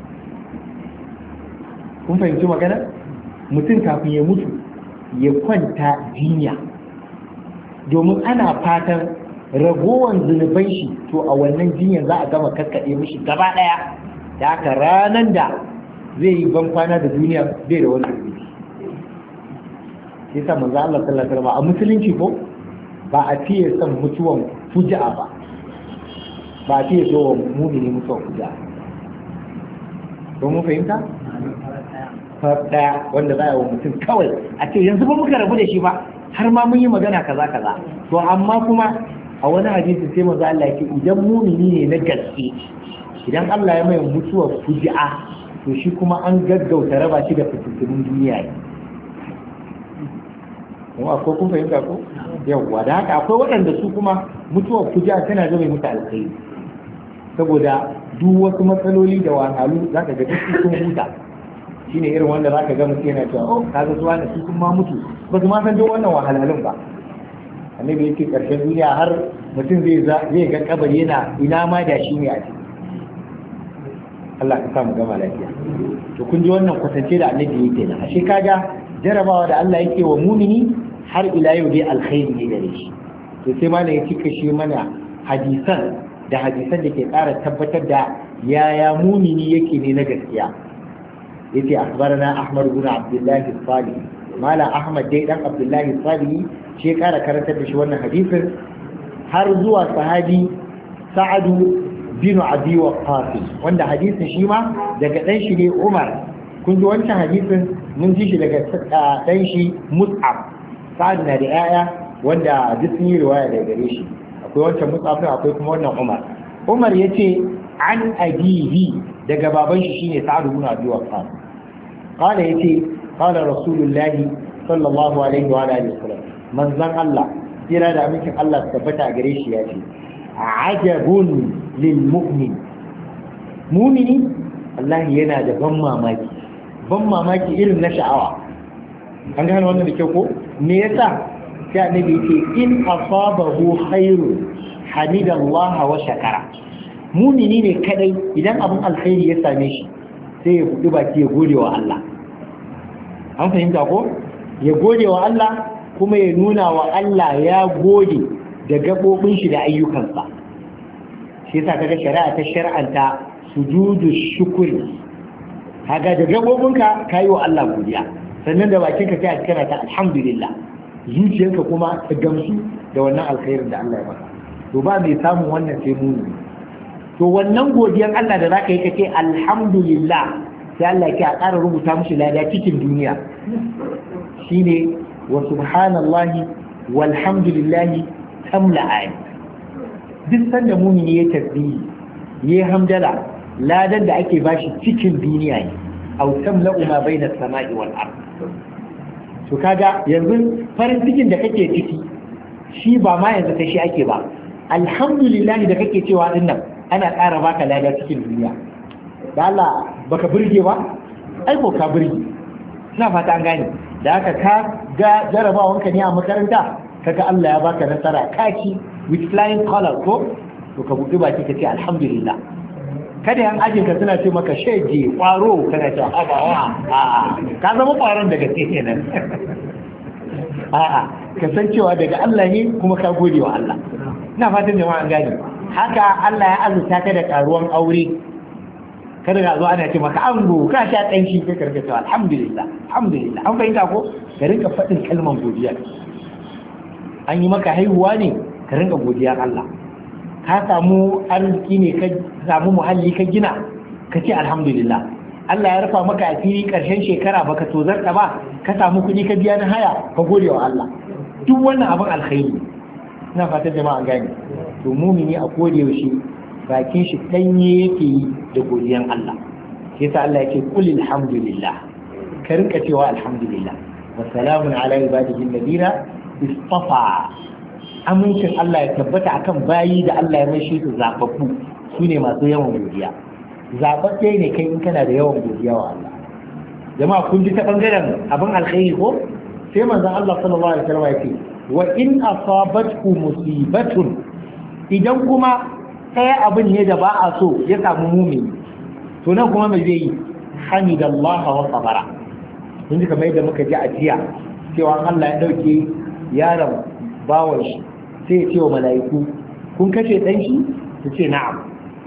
S1: kun fahimci magana mutum kafin ya mutu ya kwanta jinya domin ana fatan ragowar zunuban shi to a wannan jinyar za a gama kakkaɗe mishi gaba ɗaya da haka ranar da zai yi ban kwana da duniya bai da wani zunubi yasa manzo Allah sallallahu alaihi wasallam a musulunci ko ba a fiye son mutuwan fuja'a ba a fiye so wa mumini mutuwan fuja'a don mun fahimta daya wanda za a yi wa mutum kawai a ce yanzu ba muka rabu da shi ba har ma mun yi magana kaza kaza to amma kuma a wani hadisi sai manzo Allah yake idan mumini ne na gaske idan Allah ya mai mutuwar fuji'a to shi kuma an gaggauta raba shi da fitintunin duniya ne kuma akwai kun fahimta ko yawwa da haka akwai waɗanda su kuma mutuwar fuji'a tana zama musu alkhairi saboda duk wasu matsaloli da wahalhalu zaka ga duk sun huta shine irin wanda zaka ga mutum yana cewa oh kaga su wani su ma mutu ba su ma san duk wannan wahalhalun ba annabi yake karshen duniya har mutum zai ga kabari yana ina ma da shi ne a ciki Allah ka sa mu gama lafiya to kun ji wannan kwatance da annabi yake nan ashe kaga jarabawa da Allah yake wa mumini har ila yau dai alkhairi ne gare shi to sai ma ya cika shi mana hadisan da ke ƙara tabbatar da yaya mumini yake ne na gaskiya yace akhbarana Ahmad ibn Abdullah al-Salih mala Ahmad dai dan Abdullah al-Salih shi ƙara karantar da shi wannan hadisin har zuwa sahabi Sa'ad bin Abi Waqqas wanda hadisin shi ma daga dan shi ne Umar kun ji wancan hadisin mun ji shi daga dan shi Mus'ab Sa'ad na da yaya wanda duk sun yi riwaya daga gare shi akwai wancan Mus'ab akwai kuma wannan Umar yace an abihi daga baban shi shine Sa'ad bin Abi Waqqas qala yace qala Rasulullah sallallahu alaihi wa alihi wasallam manzon Allah kira da amincin Allah tabbata a gare shi yace ajabun lil mu'min mu'mini Allah yana da ban mamaki irin na sha'awa an gane wannan da kyau ko me yasa sai annabi yace in asabahu khairu hamidallahi wa shakara mumini ne kadai idan abin alkhairi ya same shi sai ya buɗi baki ya gode wa Allah an fahimta ko ya gode wa Allah kuma ya nuna wa Allah ya gode da gabobin shi da ayyukansa shi yasa kaga shari'a ta shar'anta sujudu shukri kaga da gabobinka kayi wa Allah godiya sannan da bakinka sai kana ta alhamdulillah zuciyarka kuma ta gamsu da wannan alkhairin da Allah ya maka to ba mai samun wannan sai mumini to wannan godiyar Allah da zaka yi kace alhamdulillah sai Allah ya ƙara rubuta mishi lada cikin duniya shine wa subhanallahi walhamdulillahi tamla'an duk sanda mumini ya tasbihi ya hamdala ladan da ake bashi cikin duniya ne aw tamla'u ma baina as-sama'i wal ard to kaga yanzu farin cikin da kake ciki shi ba ma yanzu ta shi ake ba, alhamdulillah da kake cewa din nan ana ƙara baka lada cikin duniya. Da Allah baka burge ba, ai ko ka burge. Ina fata an gane. Da haka ka ga jarabawanka ne a makaranta, kaga Allah ya baka nasara kaki with flying color ko, to ka buɗe baki ka ce alhamdulillah. Kada yan ajin ka suna ce maka shege kwaro kana ce abawa a'a ka zama kwaron daga teke nan. A'a ka san cewa daga Allah ne kuma ka gode wa Allah. Ina fatan jama'a an gane. Haka Allah ya azurta ka da karuwan aure, kada ga zo ana ce maka ango ka sha kanshi kai karka cewa alhamdulillah alhamdulillah. An fahimta ko ka rinka faɗin kalman godiya. An yi maka haihuwa ne ka rinka godiya Allah. Ka samu arziki ne ka samu muhalli ka gina ka ce alhamdulillah. Allah ya rufa maka asiri karshen shekara baka tozarta ba, ka samu kuɗi ka biya na haya ka gode wa Allah. Duk wannan abin alkhairi. Ina fatan jama'a gane. To mumini a koda yaushe bakin shi danye yake yi da godiyan Allah. Sai yasa Allah yake qul alhamdulillah. Ka rinka cewa alhamdulillah. Wa salamun ala ibadihi alladhina istafa. Amincin Allah ya tabbata akan bayi da Allah ya mai shi su zababbu, su ne masu yawan godiya. Zababbe ne kai in kana da yawan godiya wa Allah. Jama'a kun ji ta bangaren abin alkhairi ko? Sai manzon Allah sallallahu alaihi wasallam ya ce wa in asabatku musibatun, idan kuma ɗaya abin ne da ba a so ya samu mumini, to nan kuma mai zai yi hamidallah wa sabara. Kun ji kamar yadda muka ji a jiya cewa Allah ya dauke yaron bawon shi sai ya ce wa mala'iku kun kashe dan shi, su ce na'am.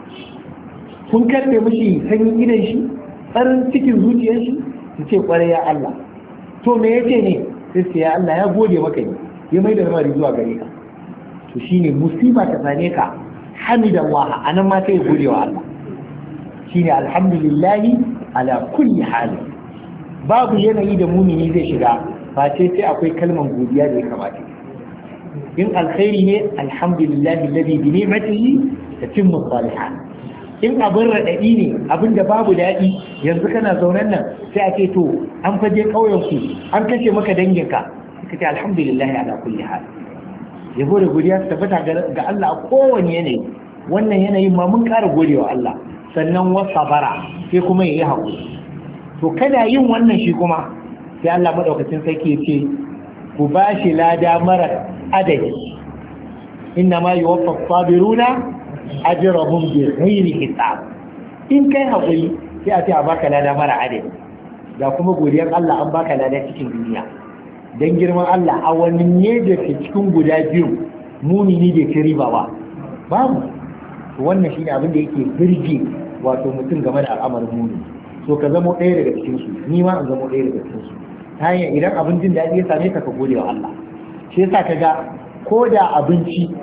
S1: Kun karbe mishi sanyin gidan shi, tsarin cikin zuciyar shi, su ce kwarai ya Allah. To me yace ne? Sai ya Allah ya gode maka ne, ya mai da lamari zuwa gare ka. To shine musiba ta same ka, hamidallah, anan ma sai ya gode wa Allah. Shine alhamdulillahi ala kulli hali. Babu yanayi da mumini zai shiga ba sai akwai kalmar godiya da ya kamata. In alkhairi ne alhamdulillahi alladhi bi ni'matihi tatimmu salihat. In abin raɗaɗi ne abin da babu daɗi, yanzu kana zaunen nan sai a ce to an faje ƙauyenku an kashe maka danginka, suka ce alhamdulillahi ala kulli hal. Yabo da godiya su tabbata ga Allah a kowane yanayi. Wannan yanayin ma mun ƙara gode wa Allah. Sannan wasa bara sai kuma ya yi haƙuri. To kana yin wannan shi kuma sai Allah maɗaukacin sarki ya ce ku ba shi lada mara adadi. Inna ma yuwaffa sabiruna ajrahum bi ghairi hisab. In kai haƙuri sai a ce a baka lada mara adadi. Da kuma godiyar Allah an baka lada cikin duniya. Dan girman Allah a wani ne da ke cikin guda biyu mumini bai ci riba ba. Babu. Wannan shine abin da yake birge wato mutum game da al'amarin mumini. So ka zamo ɗaya daga cikin su, ni ma an zamo ɗaya daga cikin su. Ta hanyar idan abin jin daɗi ya same ka ka gode wa Allah. Shi yasa ka ga ko da abinci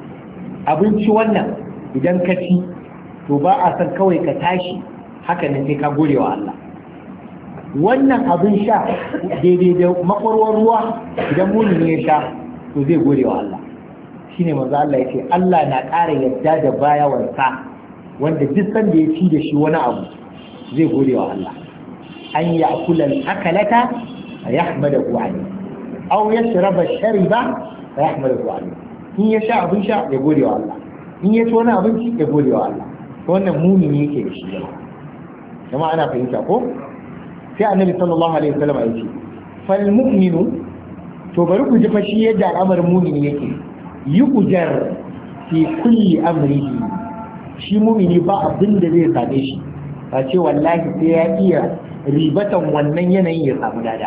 S1: wannan idan ka ci to ba a san kawai ka tashi haka ne sai ka gode wa Allah. Wannan abin sha daidai da makwarwar ruwa idan mumini ya sha to zai gode wa Allah. Shine manzo Allah yace Allah na ƙara yadda da bayawansa wanda duk sanda ya ci da shi wani abu zai gode wa Allah. An ya'kula al-akalata yahmadahu alayhi aw yashraba shariba yahmadahu alayhi. In ya sha abin sha ya gode wa Allah, in ya ci wani abinci ya gode wa Allah. Wannan mumini yake da shi. Jama'a ana fahimta ko? Sai annabi sallallahu alaihi wasallam ya ce fal mu'minu, to bari ku ji fa shi yadda al'amarin mumini yake, yujar fi kulli amrihi. Shi mumini ba abin da zai same shi ba ce wallahi sai ya iya ribatan wannan yanayin ya samu dada.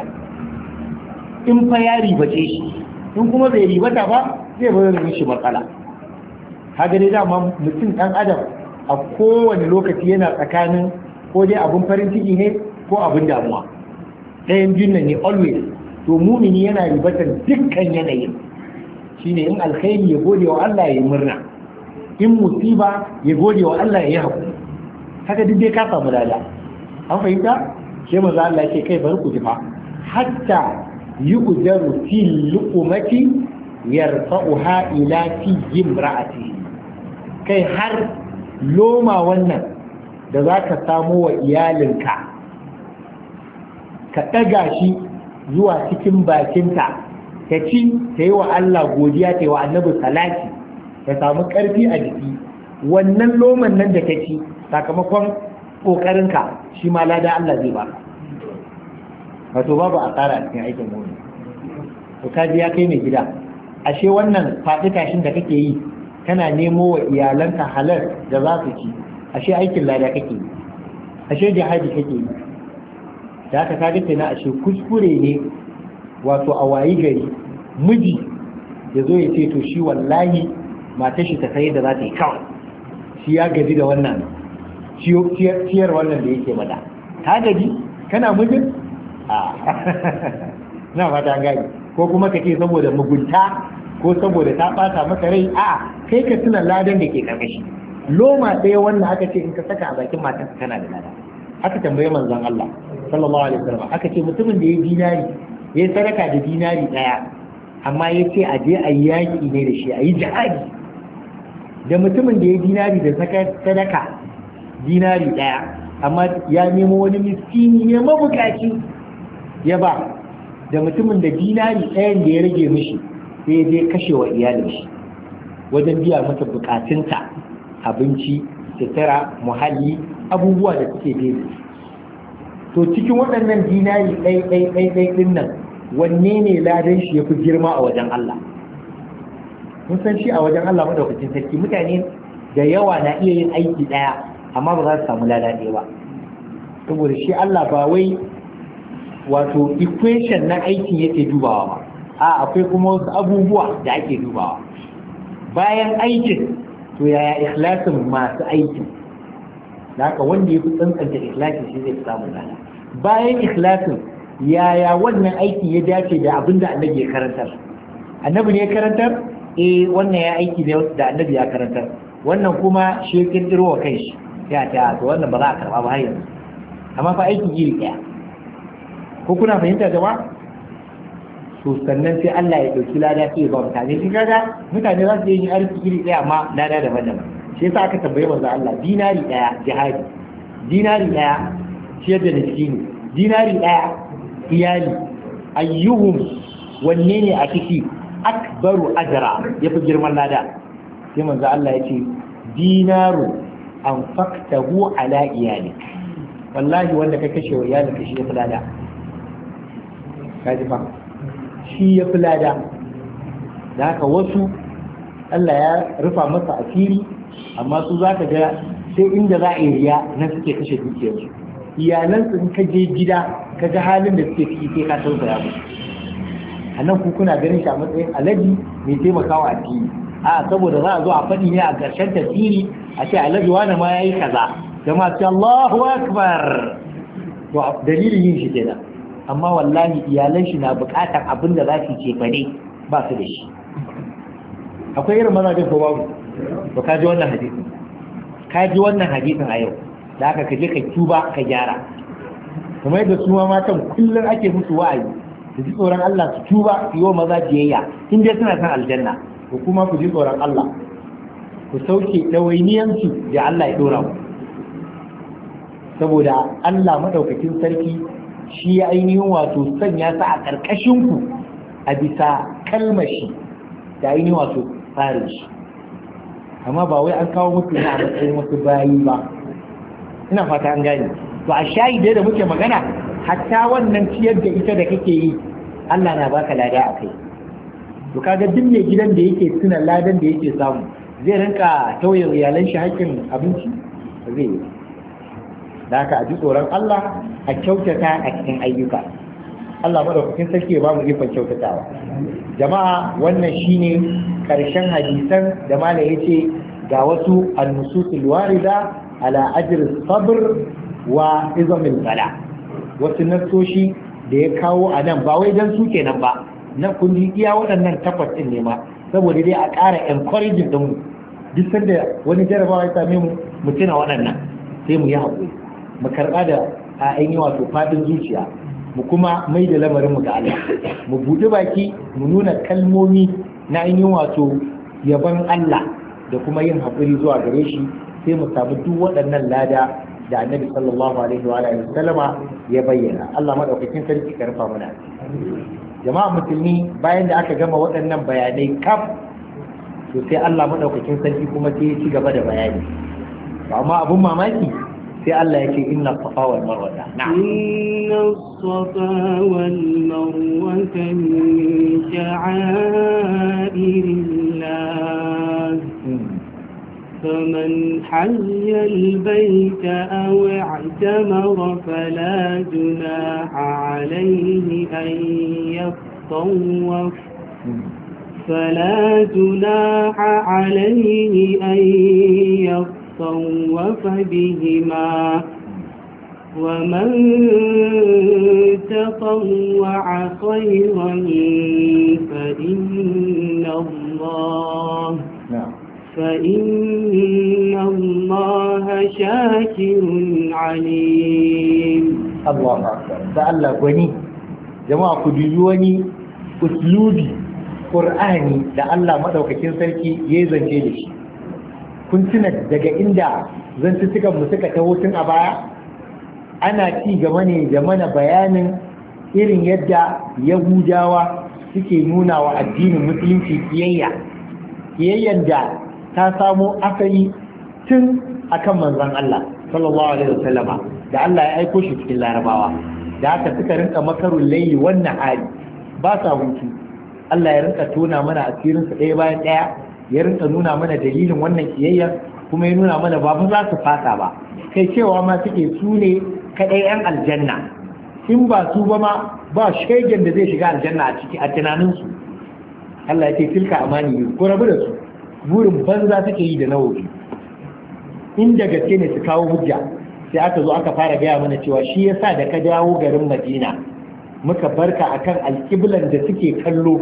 S1: In fa ya ribace shi, in kuma bai ribata ba zai bayar mishi matsala. Kaga dai dama mutum dan adam a kowane lokaci yana tsakanin ko dai abin farin ciki ne ko abin damuwa. Ɗayan biyun nan ne always. To mumini yana ribatan dukkan yanayin. Shine in alkhairi ya gode wa Allah ya yi murna, in musiba ya gode wa Allah ya yi haƙuri. Haka duk dai ka samu lada. An fahimta? Sai manzo Allah yake kai bari ku ji fa hatta yuqdaru fil luqmati yarfa'uha ila fi imra'ati. Kai har loma wannan da zaka samu wa iyalinka ka ɗaga shi zuwa cikin bakinta ta ci ta yi wa Allah godiya ta yi wa annabi salati ta samu ƙarfi a jiki wannan loman nan da ta ci sakamakon ƙoƙarinka shi ma lada Allah zai ba wato babu asara a cikin aikin mu to kaji ya kai mai gida ashe wannan faɗi tashin da kake yi kana nemo wa iyalanka halal da za su ci ashe aikin lada kake yi ashe jihadi kake yi da haka kaga kenan ashe kuskure ne wato a wayi gari miji ya zo ya ce to shi wallahi matar shi ta sai da za ta yi kawai shi ya gaji da wannan ciyar wannan da yake mata ka gaji kana mijin na fata gani ko kuma ka ce saboda mugunta ko saboda ta bata maka rai a kai ka tuna ladan da ke karkashi loma ɗaya wannan aka ce in ka saka a bakin matar kana da lada aka tambaye manzon Allah sallallahu alaihi wasallam aka ce mutumin da ya dinari ya sadaka da dinari ɗaya amma ya ce a je a yi yaƙi ne da shi a yi jihadi da mutumin da ya dinari da sadaka dinari ɗaya amma ya nemo wani miskini ne mabukaci ya ba da mutumin da dinari ɗayan da ya rage mishi sai je kashe wa iyalin shi wajen biya mata bukatunta abinci sutura muhalli abubuwa da suke daidai to cikin waɗannan dinari ɗai ɗin nan wanne ne ladan shi ya fi girma a wajen Allah mun san shi a wajen Allah madaukakin sarki mutane da yawa na iya yin aiki ɗaya amma ba za su samu lada ɗaya ba saboda shi Allah ba wai wato equation na aikin yake dubawa ba a akwai kuma wasu abubuwa da ake dubawa bayan aikin to yaya ikhlasin masu aikin da haka wanda ya fi tsantsanta ikhlasin shi zai fi samun lada bayan ikhlasin yaya wannan aiki ya dace da abin da annabi ya karantar annabi ne ya karantar wannan ya aiki da annabi ya karantar wannan kuma shi ya kirkiro wa kai shi ya ta to wannan ba za a karba ba har yanzu amma fa aiki iri ɗaya ko kuna fahimta jama'a to sannan sai Allah ya dauki lada sai ya ba mutane shi kaga mutane za su yi arziki iri ɗaya amma lada daban-daban shi yasa aka tambaye manzo Allah dinari ɗaya jihadi dinari ɗaya ciyar da miskini dinari ɗaya iyali ayyuhum wanne ne a ciki akbaru ajra yafi girman lada sai manzo Allah ya ce dinaru anfaqtahu ala iyali wallahi wanda ka kashe wa iyalinka shi yafi lada kaji fa shi yafi lada da haka wasu Allah ya rufa masa asiri amma su zaka ga sai inda za a yi riya nan suke kashe dukiyarsu iyalansu in ka je gida ka ga halin da suke ciki sai ka tausaya musu a nan ku kuna ganin shi a matsayin alaji mai taimakawa addini a saboda za a zo a faɗi ne a ƙarshen tafsiri a ce alaji wani ma ya yi kaza jama'a ce Allahu akbar to dalilin yin shi kenan amma wallahi iyalan shi na buƙatar abin da za su ce fa ne ba su da shi akwai irin mazajen ko babu to ka ji wannan hadisin a yau da aka kaje ka tuba ka gyara kuma yadda su matan kullum ake musu wa'azi su ji tsoron Allah su tuba su yi wa maza biyayya in dai suna san aljanna ko kuma ku ji tsoron Allah ku sauke ɗawainiyansu da Allah ya ɗora ku saboda Allah maɗaukakin sarki shi ya ainihin wato sanya sa a ƙarƙashin ku a bisa kalmashi da ainihin wato tsarin shi amma ba wai an kawo musu ne a matsayin wasu bayi ba ina fata an gane to a shayi da muke magana hatta wannan ciyar da ita da kake yi Allah na baka lada a kai to kaga duk mai gidan da yake tuna ladan da yake samu zai rinka tauye iyalan shi haƙƙin abinci zai yi da haka a ji tsoron Allah a kyautata a cikin ayyuka Allah madaukakin sarki ya bamu ikon kyautatawa jama'a wannan shine karshen hadisan da malam yace ga wasu an-nususul warida ala ajr sabr wa izamil bala wasu nasoshi da ya kawo a nan ba wai dan su kenan ba nan kun ji iya waɗannan takwas ɗin ne ma saboda dai a ƙara encouraging din mu duk sanda wani jarabawa ya same mu mu tuna waɗannan sai mu yi haƙuri mu karɓa da ainihin wato faɗin zuciya mu kuma mai da lamarin mu ga Allah mu buɗi baki mu nuna kalmomi na ainihin wato yaban Allah da kuma yin haƙuri zuwa gare shi sai mu samu duk waɗannan lada da annabi sallallahu alaihi wa alihi wasallama ya bayyana. Allah madaukakin sarki ka rufa mana. Jama'a musulmi, bayan da aka gama waɗannan bayanai kaf, to sai Allah madaukakin sarki kuma sai ya ci gaba da bayani. Amma abun mamaki sai Allah ya ce inna safa wal marwa.
S2: inna safa wal marwa min sha'airillah فمن حي البيت أو اعتمر فلا جناح عليه أن يطوف بهما ومن تطوع خيرا فإن الله شاكر عليم.
S1: الله أكبر. الله غني جماعة كديوني أسلوبي قرآني da Allah madaukakin sarki ya zance da shi. Kun tuna daga inda zantuttukan mu suka taho tun a baya, ana ci gaba ne da mana bayanin irin yadda Yahudawa suke nuna wa addinin musulunci kiyayyan da ta samo asali tun akan manzon Allah sallallahu alaihi wasallama da Allah ya aiko shi cikin Larabawa, da haka suka rinka makarun laili wannan hali ba sa hutu. Allah ya rinka tona mana asirin su ɗaya bayan ɗaya, ya rinka nuna mana dalilin wannan kiyayya, kuma ya nuna mana ba za su fasa ba, kai cewa ma suke su ne kaɗai 'yan aljanna, in ba su ba ma ba shegen da zai shiga aljanna a ciki a tunaninsu. Allah ya ce tilka amani ko rabu da su, burin banza suke yi da nawoyi. Inda gaske ne su kawo hujja, sai aka zo aka fara gaya mana cewa shi yasa da ka dawo garin Madina muka barka akan alƙiblan da suke kallo.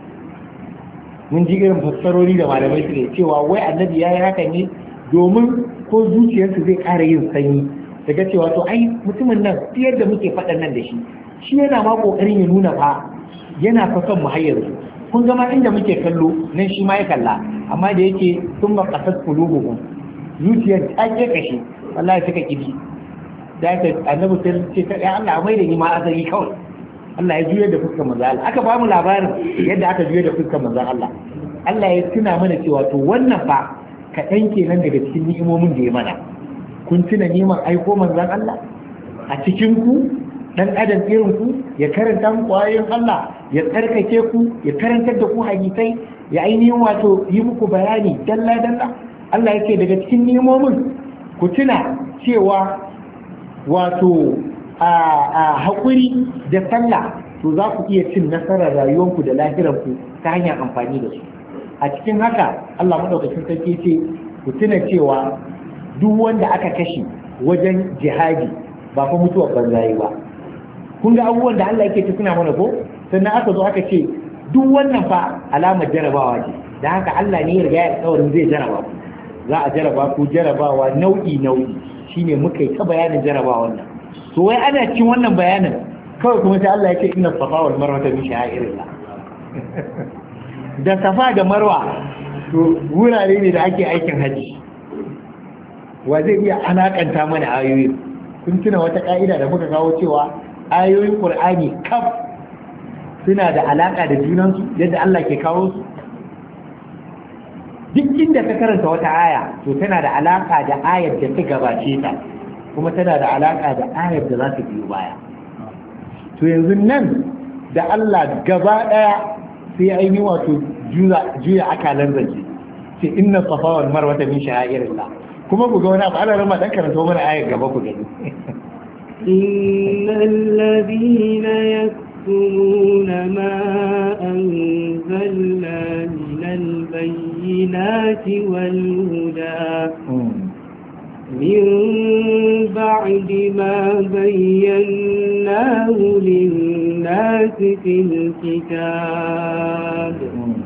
S1: Mun ji irin fassarori da malamai suke cewa wai annabi ya yi haka ne domin ko zuciyarsu zai ƙara yin sanyi, daga cewa to ai mutumin nan fiyar da muke faɗan nan da shi yana ma ƙoƙarin ya nuna fa yana fa son mu hayyar su. Kun gama inda muke kallo nan shi ma ya kalla, amma da yake sun ba ƙasar kulubuhum, zuciyar ta ke kashe, wallahi suka kibi. Da aka annabi sai ce ta ɗaya Allah mai da ni ma azari kawai. Allah ya juyar da fuskar manzo Allah. Aka ba mu labarin yadda aka juyar da fuskar manzo Allah. Allah ya tuna mana cewa to wannan fa kaɗan kenan daga cikin ni'imomin da ya mana. Kun tuna neman aiko manzon Allah a cikin ku, dan adam irin ku, ya karanta muku ayoyin Allah, ya tsarkake ku, ya karantar da ku hadisai, ya ainihin wato yi muku bayani dalla dalla. Allah yake daga cikin ni'imomin ku tuna cewa wato a haƙuri da sallah, to za ku iya cin nasarar rayuwanku da lahiranku ta hanyar amfani da su. A cikin haka Allah madaukakin sarki ce ku tuna cewa duk wanda aka kashe wajen jihadi ba fa mutuwar banzaye ba. Kun ga abubuwan da Allah yake tuna mana ko? Sannan aka zo aka ce duk wannan fa alamar jarabawa ce, da haka Allah ne ya riga ya alƙawarin zai jaraba ku. Za a jaraba ku jarabawa nau'i shine muka yi ta bayanin jarabawa wannan. To wai ana cin wannan bayanin kawai kuma sai Allah ya ce inna safa wal marwa min sha'irillah. Da safa da marwa to wurare ne da ake aikin haji. Wa zai iya alakanta mana ayoyin? Kun tuna wata ka'ida da muka kawo cewa ayoyin Qur'ani kaf suna da alaka da junansu yadda Allah ke kawo su. Duk inda ka karanta wata aya to tana da alaka da ayar da ta gabace ta, kuma tana da alaka da ayar da za ta biyo baya. To yanzu nan da Allah gaba daya sai ainihin wato juya akalan zance, sai inna safa wal marwa min sha'irillah. Kuma ku ga wani abu ana rama dan karanta mana ayar gaba ku gani.
S2: innal ladina يكتمون ما أنزلنا من البينات والهدى من بعد ما بيناه للناس في الكتاب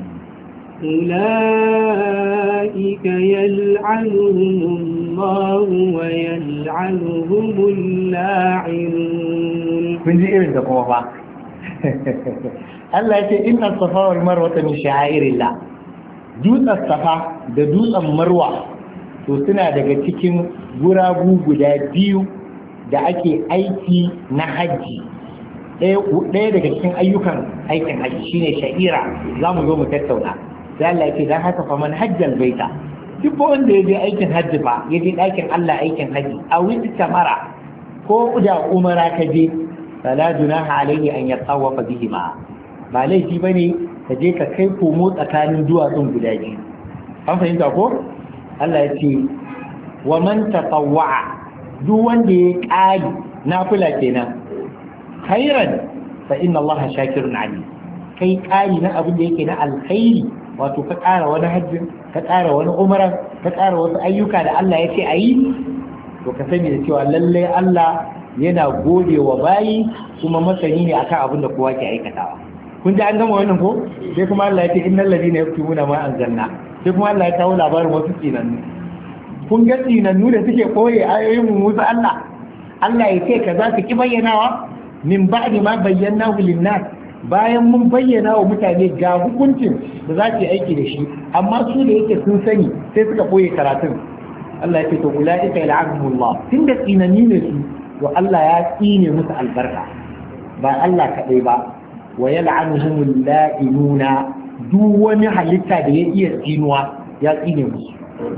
S2: أولئك يلعنهم الله ويلعنهم اللاعنون.
S1: kun ji irin da kuma fa Allah ya ce inna safa wal marwa min sha'irillah. Dutsen safa da dutsen marwa to suna daga cikin guragu guda biyu da ake aiki na hajji. Ɗaya daga cikin ayyukan aikin hajji shine sha'ira, za mu zo mu tattauna. Sai Allah ya ce dan haka fa man hajjal baita, duk wanda ya je aikin hajji ba, ya je ɗakin Allah aikin hajji a wani tamara ko da umara ka je, fala junaha alaihi an yatawafa bihima, ba laifi bane ka je ka kai komo tsakanin duwatsun guda biyu. An fahimta ko? Allah ya ce wa man tatawwa'a, duk wanda ya ƙari nafila kenan, khairan fa inna Allah shakirun alim, kai ƙari na abin da yake na alkhairi, wato ka ƙara wani hajjin, ka ƙara wani umara, ka ƙara wasu ayyuka da Allah ya ce a yi, to ka sani da cewa lallai Allah yana gode wa bayi kuma masani ne akan abin da kowa ke aikatawa. Kun ji an gama wannan ko? Sai kuma Allah ya ce innal ladina yaktubuna ma anzalna, sai kuma Allah ya kawo labarin wasu tsinannu. Kun ga tsinannu da suke koye ayoyin mu musu Allah ya ce kaza su ki bayyanawa min ba'di ma bayyanahu lin-nas, bayan mun bayyana wa mutane ga hukuncin da za su yi aiki da shi, amma su da yake sun sani sai suka koye karatun. Allah ya ce to ulaika yal'anuhumullah, tunda tsinanni ne su, to Allah ya tsine musu albarka, ba Allah kaɗai ba, wa yal'anuhumul la'inuna, duk wani halitta da ya iya tsinuwa ya tsine musu.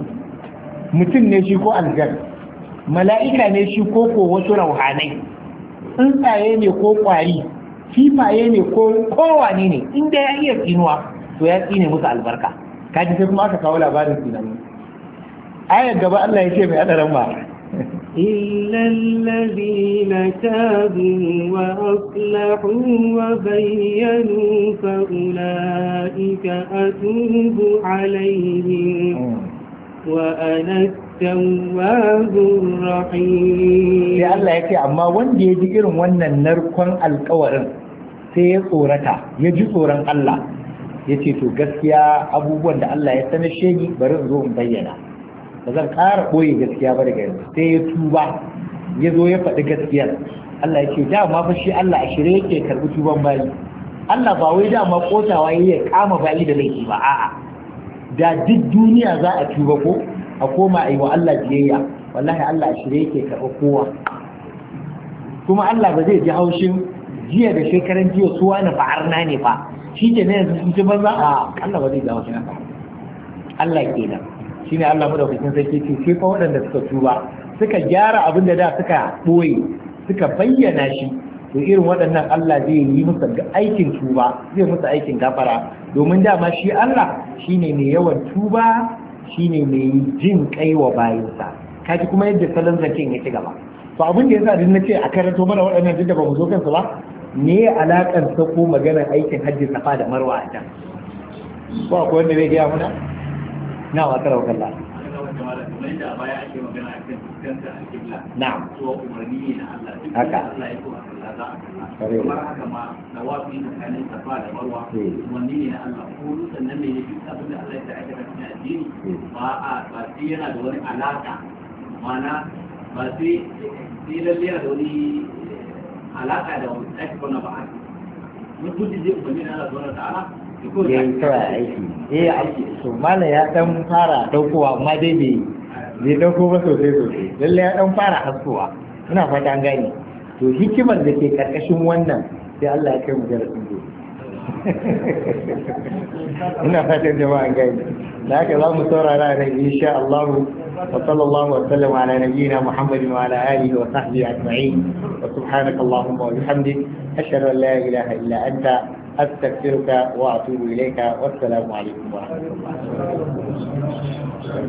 S1: Mutum ne shi ko aljan, mala'ika ne shi ko wasu rauhanai, tsuntsaye ne ko kwari, kifaye ne ko kowane ne, inda ya iya tsinuwa to ya tsine musu albarka. Kaji sai kuma aka kawo labarin tsinanni. Ayar gaba Allah ya ce mai adaran ba.
S2: إلا الذين تابوا وأصلحوا وبينوا فأولئك أتوب عليهم وأنا التواب الرحيم.
S1: sai Allah ya ce amma wanda ya ji irin wannan narkon alkawarin sai ya tsorata, ya ji tsoron Allah, ya ce to gaskiya abubuwan da Allah ya sanar shi bari in zo in bayyana, ba zan ƙara ɓoye gaskiya ba daga yanzu. Sai ya tuba, ya zo ya faɗi gaskiyar. Allah ya ce dama fa shi Allah a shirye yake karɓi tuban bayi. Allah ba wai dama kotawa ya kama bayi da laifi ba, a'a, da duk duniya za a tuba ko a koma a yi wa Allah biyayya, wallahi Allah a shirye yake karɓi kowa. Kuma Allah ba zai ji haushin jiya da shekaran jiya su wani fa'arna ne fa, shi ke na yanzu sun ci banza, a Allah ba zai ji haushin haka. Allah kenan. Shine Allah madaukakin sarki ce sai fa waɗanda suka tuba suka gyara abin da suka ɓoye suka bayyana shi, to irin waɗannan Allah zai yi musu aikin tuba, zai musu aikin gafara, domin dama shi Allah shine mai yawan tuba, shine mai jin kai wa bayinsa. Kaji kuma yadda salon zancen ya ci gaba. To abin da yasa din nace a karanto mana waɗannan duk da ba mu zo kansu ba, me ya alakan sa ko maganar aikin hajji Safa da Marwa a can? Ko akwai wanda zai gaya mana? Na wa karawa kalla. Na'am. Haka. Kamar haka ma na wafi tsakanin Safa da Marwa, wanne ne na Allah ko sannan ne ne duk abin da Allah ya aikata cikin addini ba sai yana da wani alaka, mana ba sai lalle yana da wani alaka da wani aiki na ba. Mutum da zai umarni na Allah subhanahu wa ta'ala ya yi kawai aiki. So mala ya dan fara daukowa amma dai bai dauko ba sosai. Lalle ya dan fara haskowa. Ina fata an gane. To hikimar da ke karkashin wannan sai Allah ya kai mu darasin gobe. Ina fatan jama'a an gane. Da haka za mu saurara da insha Allah. وصلى الله وسلم على نبينا محمد وعلى آله وصحبه أجمعين وسبحانك اللهم وبحمدك أشهد أن لا إله إلا أنت أستغفرك وأتوب إليك والسلام عليكم ورحمة الله.